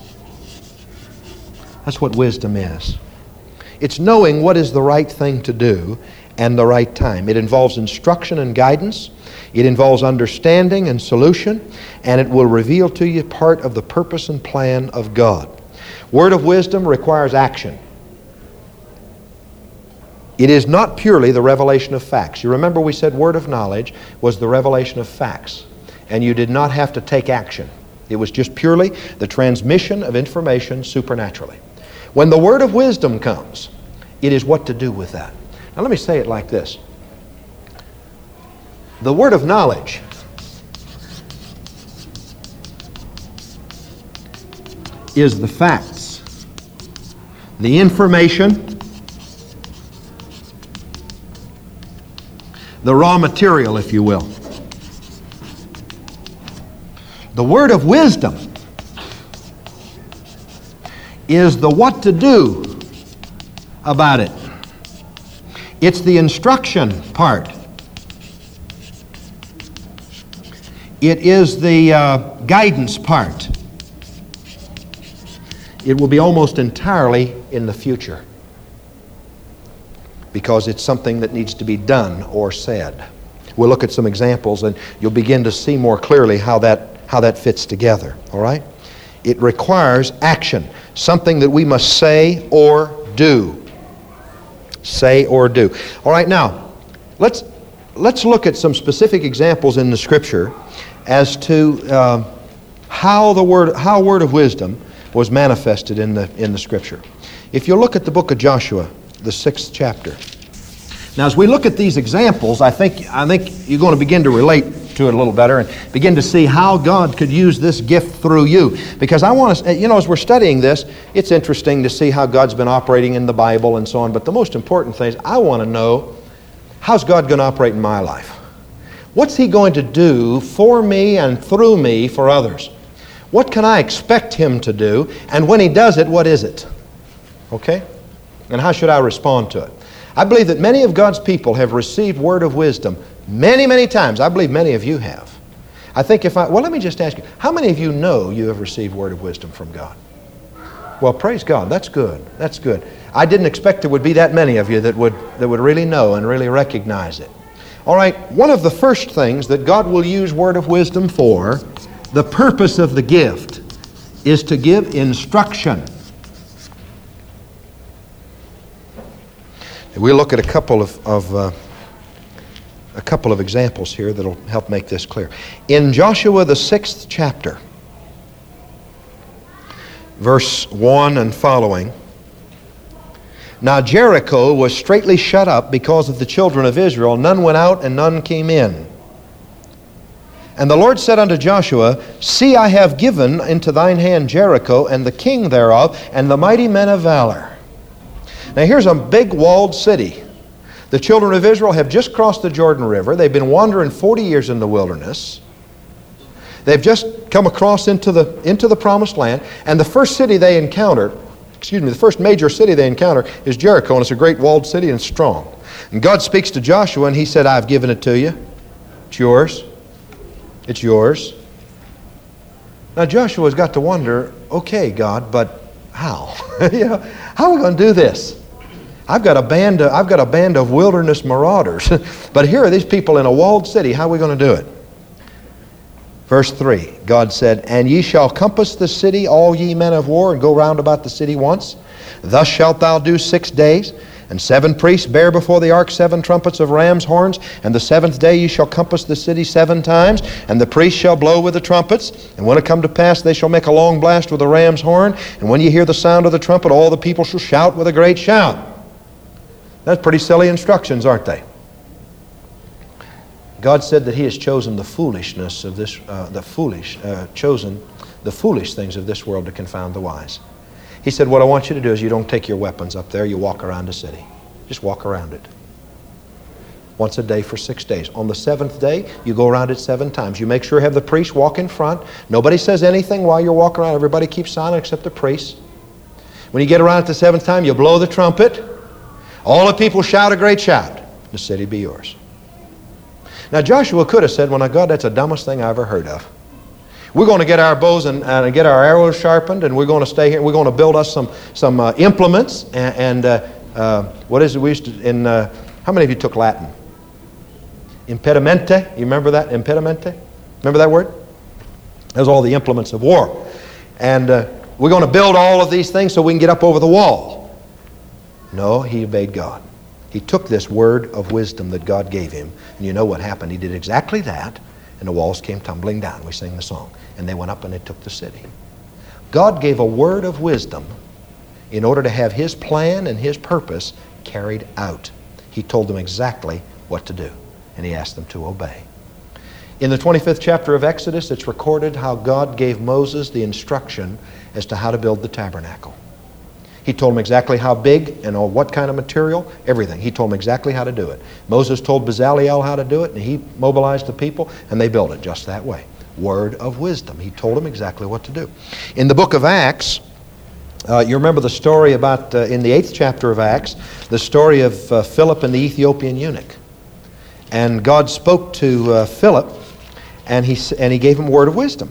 That's what wisdom is. It's knowing what is the right thing to do and the right time. It involves instruction and guidance. It involves understanding and solution, and it will reveal to you part of the purpose and plan of God. Word of wisdom requires action. It is not purely the revelation of facts. You remember we said word of knowledge was the revelation of facts. and you did not have to take action. It was just purely the transmission of information supernaturally. When the word of wisdom comes, it is what to do with that. Now let me say it like this. The word of knowledge is the facts, the information, the raw material, if you will. The word of wisdom is the what to do about it. It's the instruction part. It is the uh, guidance part. It will be almost entirely in the future because it's something that needs to be done or said. We'll look at some examples and you'll begin to see more clearly how that how that fits together, all right? It requires action, something that we must say or do. Say or do. All right, now, let's let's look at some specific examples in the Scripture as to uh, how the word how word of wisdom was manifested in the in the Scripture. If you look at the book of Joshua, the sixth chapter. Now, as we look at these examples, I think I think you're going to begin to relate to it a little better and begin to see how God could use this gift through you. Because I want to, you know, as we're studying this, it's interesting to see how God's been operating in the Bible and so on. But the most important thing is I want to know, how's God going to operate in my life? What's He going to do for me and through me for others? What can I expect Him to do? And when He does it, what is it? Okay? And how should I respond to it? I believe that many of God's people have received word of wisdom many, many times. I believe many of you have. I think if I, well, let me just ask you, how many of you know you have received word of wisdom from God? Well, praise God. That's good. That's good. I didn't expect there would be that many of you that would, that would really know and really recognize it. All right, one of the first things that God will use word of wisdom for, the purpose of the gift, is to give instruction. We'll look at a couple of, of uh, a couple of examples here that'll help make this clear. In Joshua the sixth chapter, verse one and following, now Jericho was straitly shut up because of the children of Israel. None went out and none came in. And the Lord said unto Joshua, See, I have given into thine hand Jericho, and the king thereof, and the mighty men of valor. Now here's a big walled city. The children of Israel have just crossed the Jordan River. They've been wandering forty years in the wilderness. They've just come across into the, into the promised land. And the first city they encounter, excuse me, the first major city they encounter is Jericho. And it's a great walled city and strong. And God speaks to Joshua and He said, I've given it to you. It's yours. It's yours. Now Joshua's got to wonder, okay, God, but how? you know, how are we going to do this? I've got a band of, I've got a band of wilderness marauders. But here are these people in a walled city. How are we going to do it? Verse three, God said, And ye shall compass the city, all ye men of war, and go round about the city once. Thus shalt thou do six days. And seven priests bear before the ark seven trumpets of ram's horns. And the seventh day ye shall compass the city seven times. And the priests shall blow with the trumpets. And when it come to pass, they shall make a long blast with the ram's horn. And when ye hear the sound of the trumpet, all the people shall shout with a great shout. That's pretty silly instructions, aren't they? God said that He has chosen the foolishness of this, uh, the foolish, uh, chosen the foolish things of this world to confound the wise. He said, what I want you to do is you don't take your weapons up there, you walk around the city. Just walk around it. Once a day for six days. On the seventh day, you go around it seven times. You make sure you have the priest walk in front. Nobody says anything while you're walking around. Everybody keeps silent except the priest. When you get around it the seventh time, you blow the trumpet. All the people shout a great shout. The city be yours. Now Joshua could have said, well, now God, that's the dumbest thing I ever heard of. We're going to get our bows and, and get our arrows sharpened, and we're going to stay here. We're going to build us some some uh, implements. And, and uh, uh, what is it we used to, in, uh, how many of you took Latin? Impedimente. You remember that? Impedimente? Remember that word? Those are all the implements of war. And uh, we're going to build all of these things so we can get up over the wall. No, he obeyed God. He took this word of wisdom that God gave him, and you know what happened. He did exactly that, And the walls came tumbling down. We sing the song. And they went up and they took the city. God gave a word of wisdom in order to have His plan and His purpose carried out. He told them exactly what to do, and He asked them to obey. In the twenty-fifth chapter of Exodus, it's recorded how God gave Moses the instruction as to how to build the tabernacle. He told him exactly how big and on what kind of material, everything. He told him exactly how to do it. Moses told Bezaleel how to do it, and he mobilized the people, and they built it just that way. Word of wisdom. He told them exactly what to do. In the book of Acts, uh, you remember the story about, uh, in the eighth chapter of Acts, the story of uh, Philip and the Ethiopian eunuch. And God spoke to uh, Philip, and he, and he gave him a word of wisdom.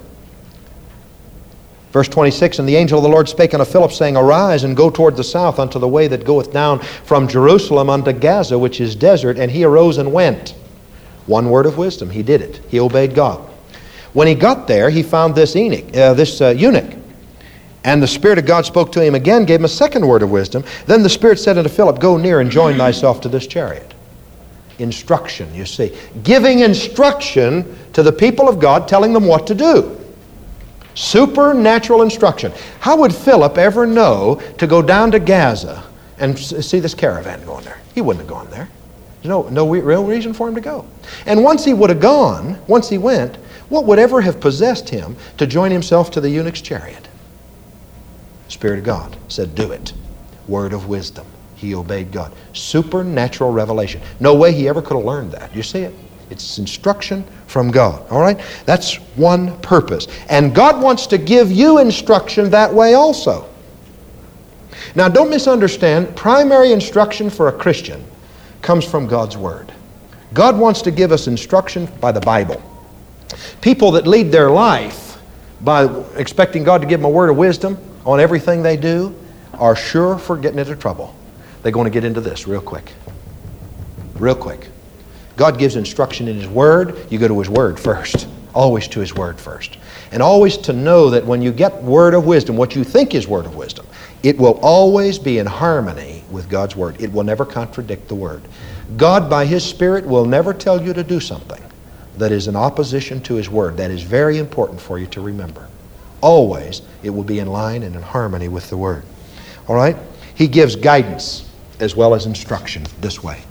Verse twenty-six, and the angel of the Lord spake unto Philip, saying, Arise, and go toward the south unto the way that goeth down from Jerusalem unto Gaza, which is desert. And he arose and went. One word of wisdom. He did it. He obeyed God. When he got there, he found this eunuch, uh, this uh, eunuch. And the Spirit of God spoke to him again, gave him a second word of wisdom. Then the Spirit said unto Philip, Go near and join thyself to this chariot. Instruction, you see. Giving instruction to the people of God, telling them what to do. Supernatural instruction. How would Philip ever know to go down to Gaza and see this caravan going there? He wouldn't have gone there. There's no, no real reason for him to go. And once he would have gone, once he went, what would ever have possessed him to join himself to the eunuch's chariot? Spirit of God said, do it. Word of wisdom. He obeyed God. Supernatural revelation. No way he ever could have learned that. You see it? It's instruction from God. All right? That's one purpose. And God wants to give you instruction that way also. Now, don't misunderstand. Primary instruction for a Christian comes from God's Word. God wants to give us instruction by the Bible. People that lead their life by expecting God to give them a word of wisdom on everything they do are sure for getting into trouble. They're going to get into this real quick. Real quick. God gives instruction in His Word. You go to His Word first. Always to His Word first. And always to know that when you get word of wisdom, what you think is word of wisdom, it will always be in harmony with God's Word. It will never contradict the Word. God, by His Spirit, will never tell you to do something that is in opposition to His Word. That is very important for you to remember. Always, it will be in line and in harmony with the Word. All right? He gives guidance as well as instruction this way.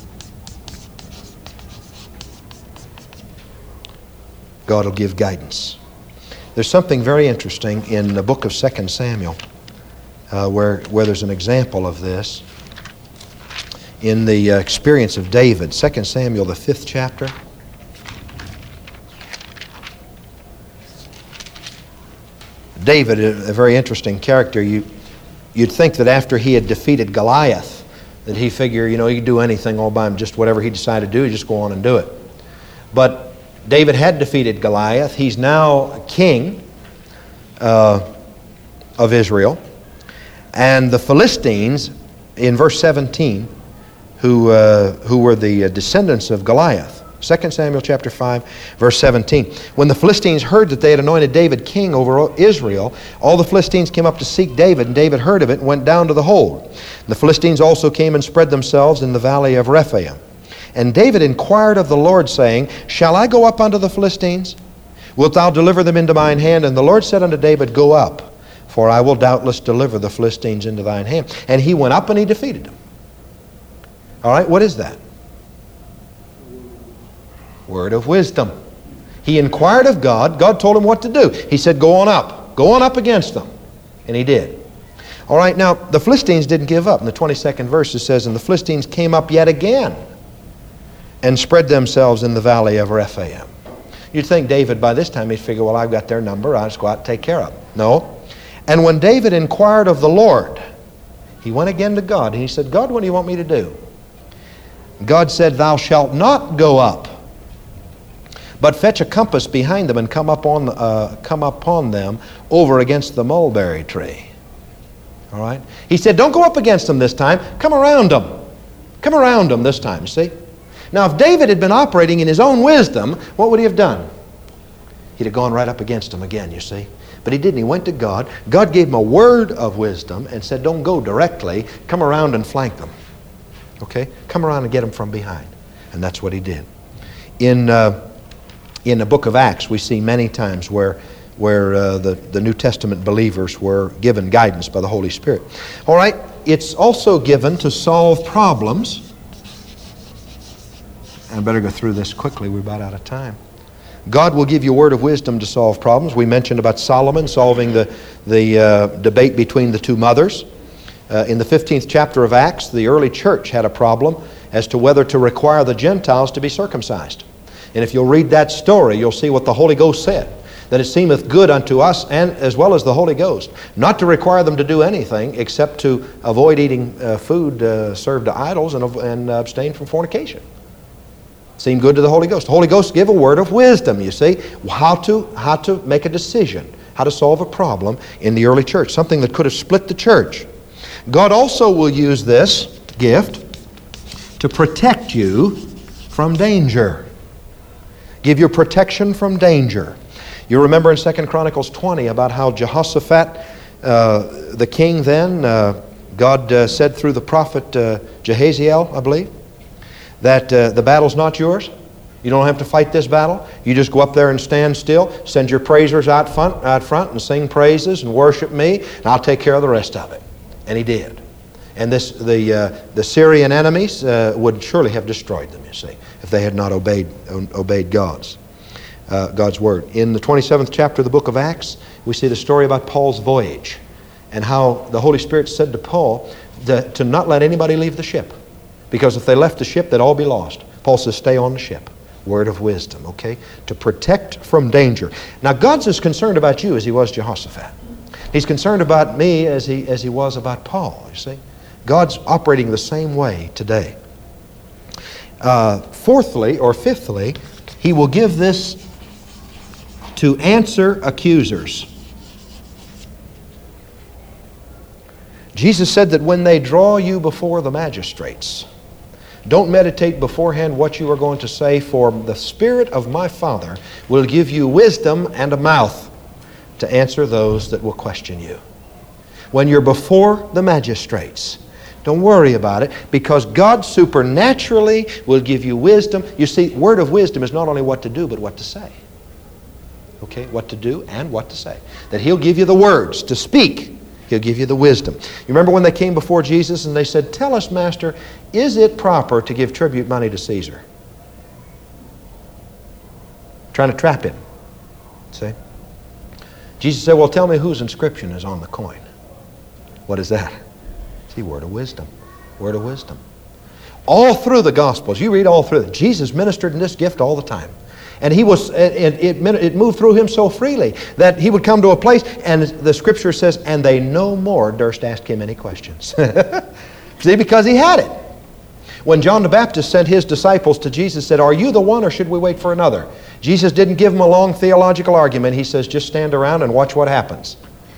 God will give guidance. There's something very interesting in the book of Second Samuel uh, where, where there's an example of this in the uh, experience of David. Second Samuel, the fifth chapter. David, a, a very interesting character. You, you'd think that after he had defeated Goliath, that he figured, you know, he could do anything all by him, just whatever he decided to do, he'd just go on and do it. But David had defeated Goliath. He's now king uh, of Israel. And the Philistines, in verse seventeen, who, uh, who were the descendants of Goliath. Second Samuel chapter five, verse seventeen. When the Philistines heard that they had anointed David king over Israel, all the Philistines came up to seek David, and David heard of it and went down to the hold. The Philistines also came and spread themselves in the valley of Rephaim. And David inquired of the Lord, saying, Shall I go up unto the Philistines? Wilt thou deliver them into mine hand? And the Lord said unto David, Go up, for I will doubtless deliver the Philistines into thine hand. And he went up and he defeated them. All right, what is that? Word of wisdom. He inquired of God. God told him what to do. He said, Go on up. Go on up against them. And he did. All right, now, the Philistines didn't give up. In the twenty-second verse it says, And the Philistines came up yet again and spread themselves in the valley of Rephaim. You'd think David, by this time, he'd figure, well, I've got their number. I'll just go out and take care of them. No. And when David inquired of the Lord, he went again to God, and he said, God, what do you want me to do? God said, Thou shalt not go up, but fetch a compass behind them and come upon, uh, come upon them over against the mulberry tree. All right? He said, don't go up against them this time. Come around them. Come around them this time, see? Now, if David had been operating in his own wisdom, what would he have done? He'd have gone right up against them again, you see. But he didn't. He went to God. God gave him a word of wisdom and said, don't go directly. Come around and flank them. Okay? Come around and get them from behind. And that's what he did. In uh, In the book of Acts, we see many times where, where uh, the, the New Testament believers were given guidance by the Holy Spirit. All right, it's also given to solve problems. I better go through this quickly. We're about out of time. God will give you a word of wisdom to solve problems. We mentioned about Solomon solving the, the uh, debate between the two mothers. Uh, in the fifteenth chapter of Acts, the early church had a problem as to whether to require the Gentiles to be circumcised. And if you'll read that story, you'll see what the Holy Ghost said. That it seemeth good unto us, and as well as the Holy Ghost, not to require them to do anything except to avoid eating uh, food uh, served to idols and, and uh, abstain from fornication. Seemed good to the Holy Ghost. The Holy Ghost give a word of wisdom, you see, how to, how to make a decision, how to solve a problem in the early church, something that could have split the church. God also will use this gift to protect you from danger. Give you protection from danger. You remember in Second Chronicles twenty about how Jehoshaphat, uh, the king then, uh, God uh, said through the prophet uh, Jehaziel, I believe, that uh, the battle's not yours. You don't have to fight this battle. You just go up there and stand still, send your praisers out front, out front and sing praises and worship me, and I'll take care of the rest of it. And he did. And this, the, uh, the Syrian enemies uh, would surely have destroyed them, you see, if they had not obeyed, obeyed God's, uh, God's word. In the twenty-seventh chapter of the book of Acts, we see the story about Paul's voyage and how the Holy Spirit said to Paul that, to not let anybody leave the ship, because if they left the ship, they'd all be lost. Paul says, stay on the ship. Word of wisdom, okay? To protect from danger. Now, God's as concerned about you as he was Jehoshaphat. He's concerned about me as he, as he was about Paul, you see. God's operating the same way today. Uh, fourthly, or fifthly, he will give this to answer accusers. Jesus said that when they draw you before the magistrates, don't meditate beforehand what you are going to say, for the Spirit of my Father will give you wisdom and a mouth to answer those that will question you. When you're before the magistrates, don't worry about it, because God supernaturally will give you wisdom. You see, word of wisdom is not only what to do, but what to say. Okay, what to do and what to say. That he'll give you the words to speak. He'll give you the wisdom. You remember when they came before Jesus and they said, tell us, Master, is it proper to give tribute money to Caesar? Trying to trap him. See? Jesus said, well, tell me whose inscription is on the coin. What is that? See, word of wisdom. Word of wisdom. All through the Gospels, you read all through it, Jesus ministered in this gift all the time. And he was, it, it, it moved through him so freely that he would come to a place, and the Scripture says, and they no more durst ask him any questions. See, because he had it. When John the Baptist sent his disciples to Jesus, said, are you the one, or should we wait for another? Jesus didn't give them a long theological argument. He says, just stand around and watch what happens.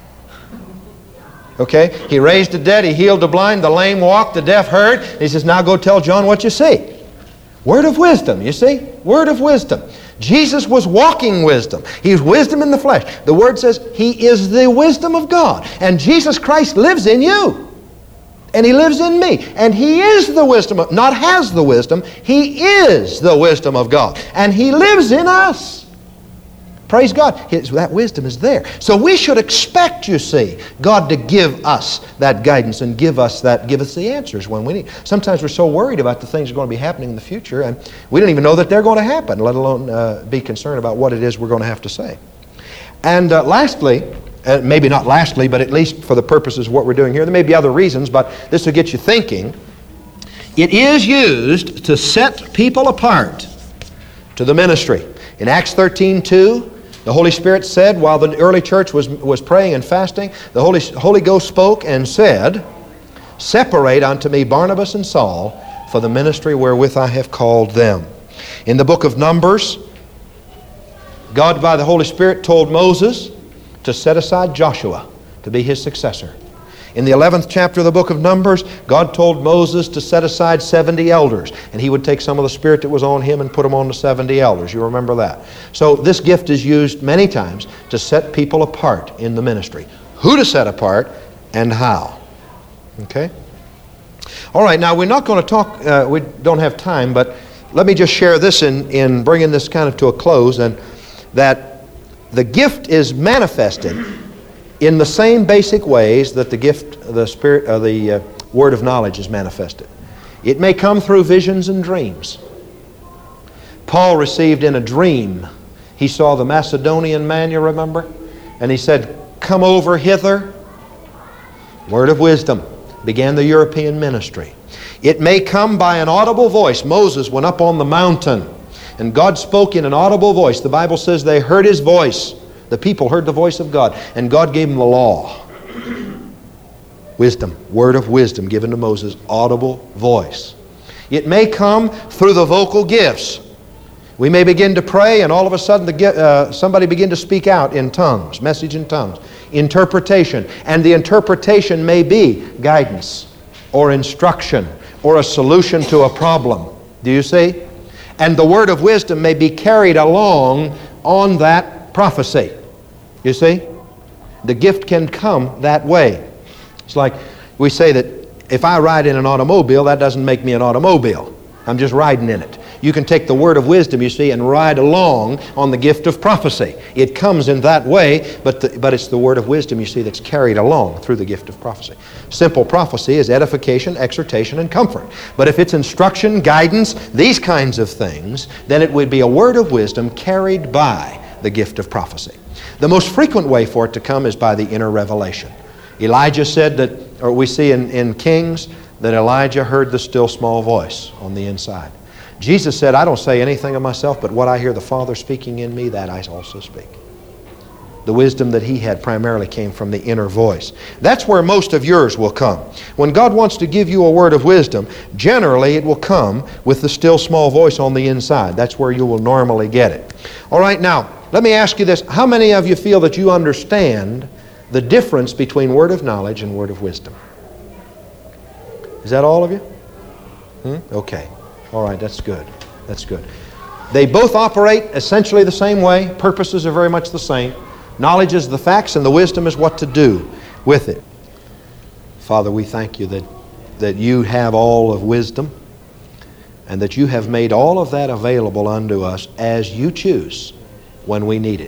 Okay? He raised the dead, he healed the blind, the lame walked, the deaf heard. He says, now go tell John what you see. Word of wisdom, you see? Word of wisdom. Jesus was walking wisdom. He was wisdom in the flesh. The Word says he is the wisdom of God. And Jesus Christ lives in you. And he lives in me. And he is the wisdom of, not has the wisdom, he is the wisdom of God. And he lives in us. Praise God. His, that wisdom is there. So we should expect, you see, God to give us that guidance and give us that, give us the answers when we need. Sometimes we're so worried about the things that are going to be happening in the future, and we don't even know that they're going to happen, let alone uh, be concerned about what it is we're going to have to say. And uh, lastly, uh, maybe not lastly, but at least for the purposes of what we're doing here, there may be other reasons, but this will get you thinking. It is used to set people apart to the ministry. In Acts thirteen two, the Holy Spirit said, while the early church was, was praying and fasting, the Holy, Holy Ghost spoke and said, separate unto me Barnabas and Saul for the ministry wherewith I have called them. In the book of Numbers, God by the Holy Spirit told Moses to set aside Joshua to be his successor. In the eleventh chapter of the book of Numbers, God told Moses to set aside seventy elders, and he would take some of the spirit that was on him and put them on the seventy elders. You remember that. So this gift is used many times to set people apart in the ministry. Who to set apart and how. Okay? All right, now we're not going to talk, uh, we don't have time, but let me just share this in, in bringing this kind of to a close, and that the gift is manifested in the same basic ways that the gift, the spirit, uh, the uh, word of knowledge is manifested. It may come through visions and dreams. Paul received in a dream, he saw the Macedonian man, you remember? And he said, "Come over hither." Word of wisdom. Began the European ministry. It may come by an audible voice. Moses went up on the mountain, and God spoke in an audible voice. The Bible says they heard His voice. The people heard the voice of God, and God gave them the law. Wisdom. Word of wisdom given to Moses. Audible voice. It may come through the vocal gifts. We may begin to pray, and all of a sudden the, uh, somebody begin to speak out in tongues, message in tongues, interpretation. And the interpretation may be guidance or instruction or a solution to a problem. Do you see? And the word of wisdom may be carried along on that prophecy. You see? The gift can come that way. It's like we say that if I ride in an automobile, that doesn't make me an automobile. I'm just riding in it. You can take the word of wisdom, you see, and ride along on the gift of prophecy. It comes in that way, but, the, but it's the word of wisdom, you see, that's carried along through the gift of prophecy. Simple prophecy is edification, exhortation, and comfort. But if it's instruction, guidance, these kinds of things, then it would be a word of wisdom carried by the gift of prophecy. The most frequent way for it to come is by the inner revelation. Elijah said that, or we see in, in Kings, that Elijah heard the still small voice on the inside. Jesus said, "I don't say anything of myself, but what I hear the Father speaking in me, that I also speak." The wisdom that he had primarily came from the inner voice. That's where most of yours will come. When God wants to give you a word of wisdom, generally it will come with the still small voice on the inside. That's where you will normally get it. All right, now, let me ask you this. How many of you feel that you understand the difference between word of knowledge and word of wisdom? Is that all of you? Hmm? Okay. All right, that's good. That's good. They both operate essentially the same way. Purposes are very much the same. Knowledge is the facts, and the wisdom is what to do with it. Father, we thank you that, that you have all of wisdom, and that you have made all of that available unto us as you choose when we need it.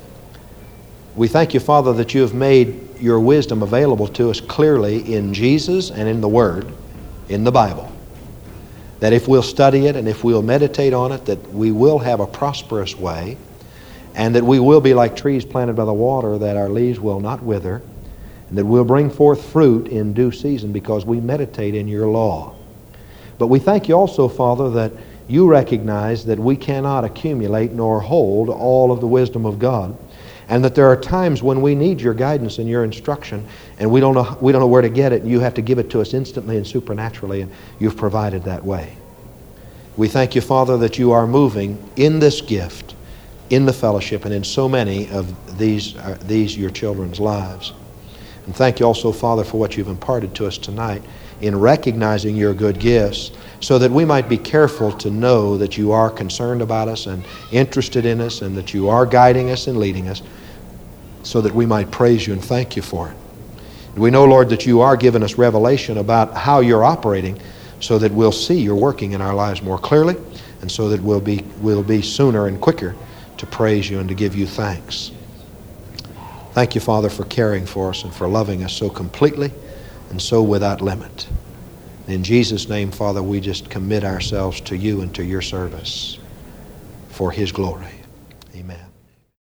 We thank you, Father, that you have made your wisdom available to us clearly in Jesus and in the Word, in the Bible. That if we'll study it and if we'll meditate on it, that we will have a prosperous way, and that we will be like trees planted by the water, that our leaves will not wither, and that we'll bring forth fruit in due season because we meditate in your law. But we thank you also, Father, that you recognize that we cannot accumulate nor hold all of the wisdom of God, and that there are times when we need your guidance and your instruction, and we don't know we don't know where to get it, and you have to give it to us instantly and supernaturally, and you've provided that way. We thank you, Father, that you are moving in this gift, in the fellowship, and in so many of these, uh, these your children's lives. And thank you also, Father, for what you've imparted to us tonight in recognizing your good gifts, so that we might be careful to know that you are concerned about us and interested in us, and that you are guiding us and leading us, so that we might praise you and thank you for it. And we know, Lord, that you are giving us revelation about how you're operating, so that we'll see you're working in our lives more clearly, and so that we'll be, we'll be sooner and quicker to praise you and to give you thanks. Thank you, Father, for caring for us and for loving us so completely and so without limit. In Jesus' name, Father, we just commit ourselves to you and to your service for his glory. Amen.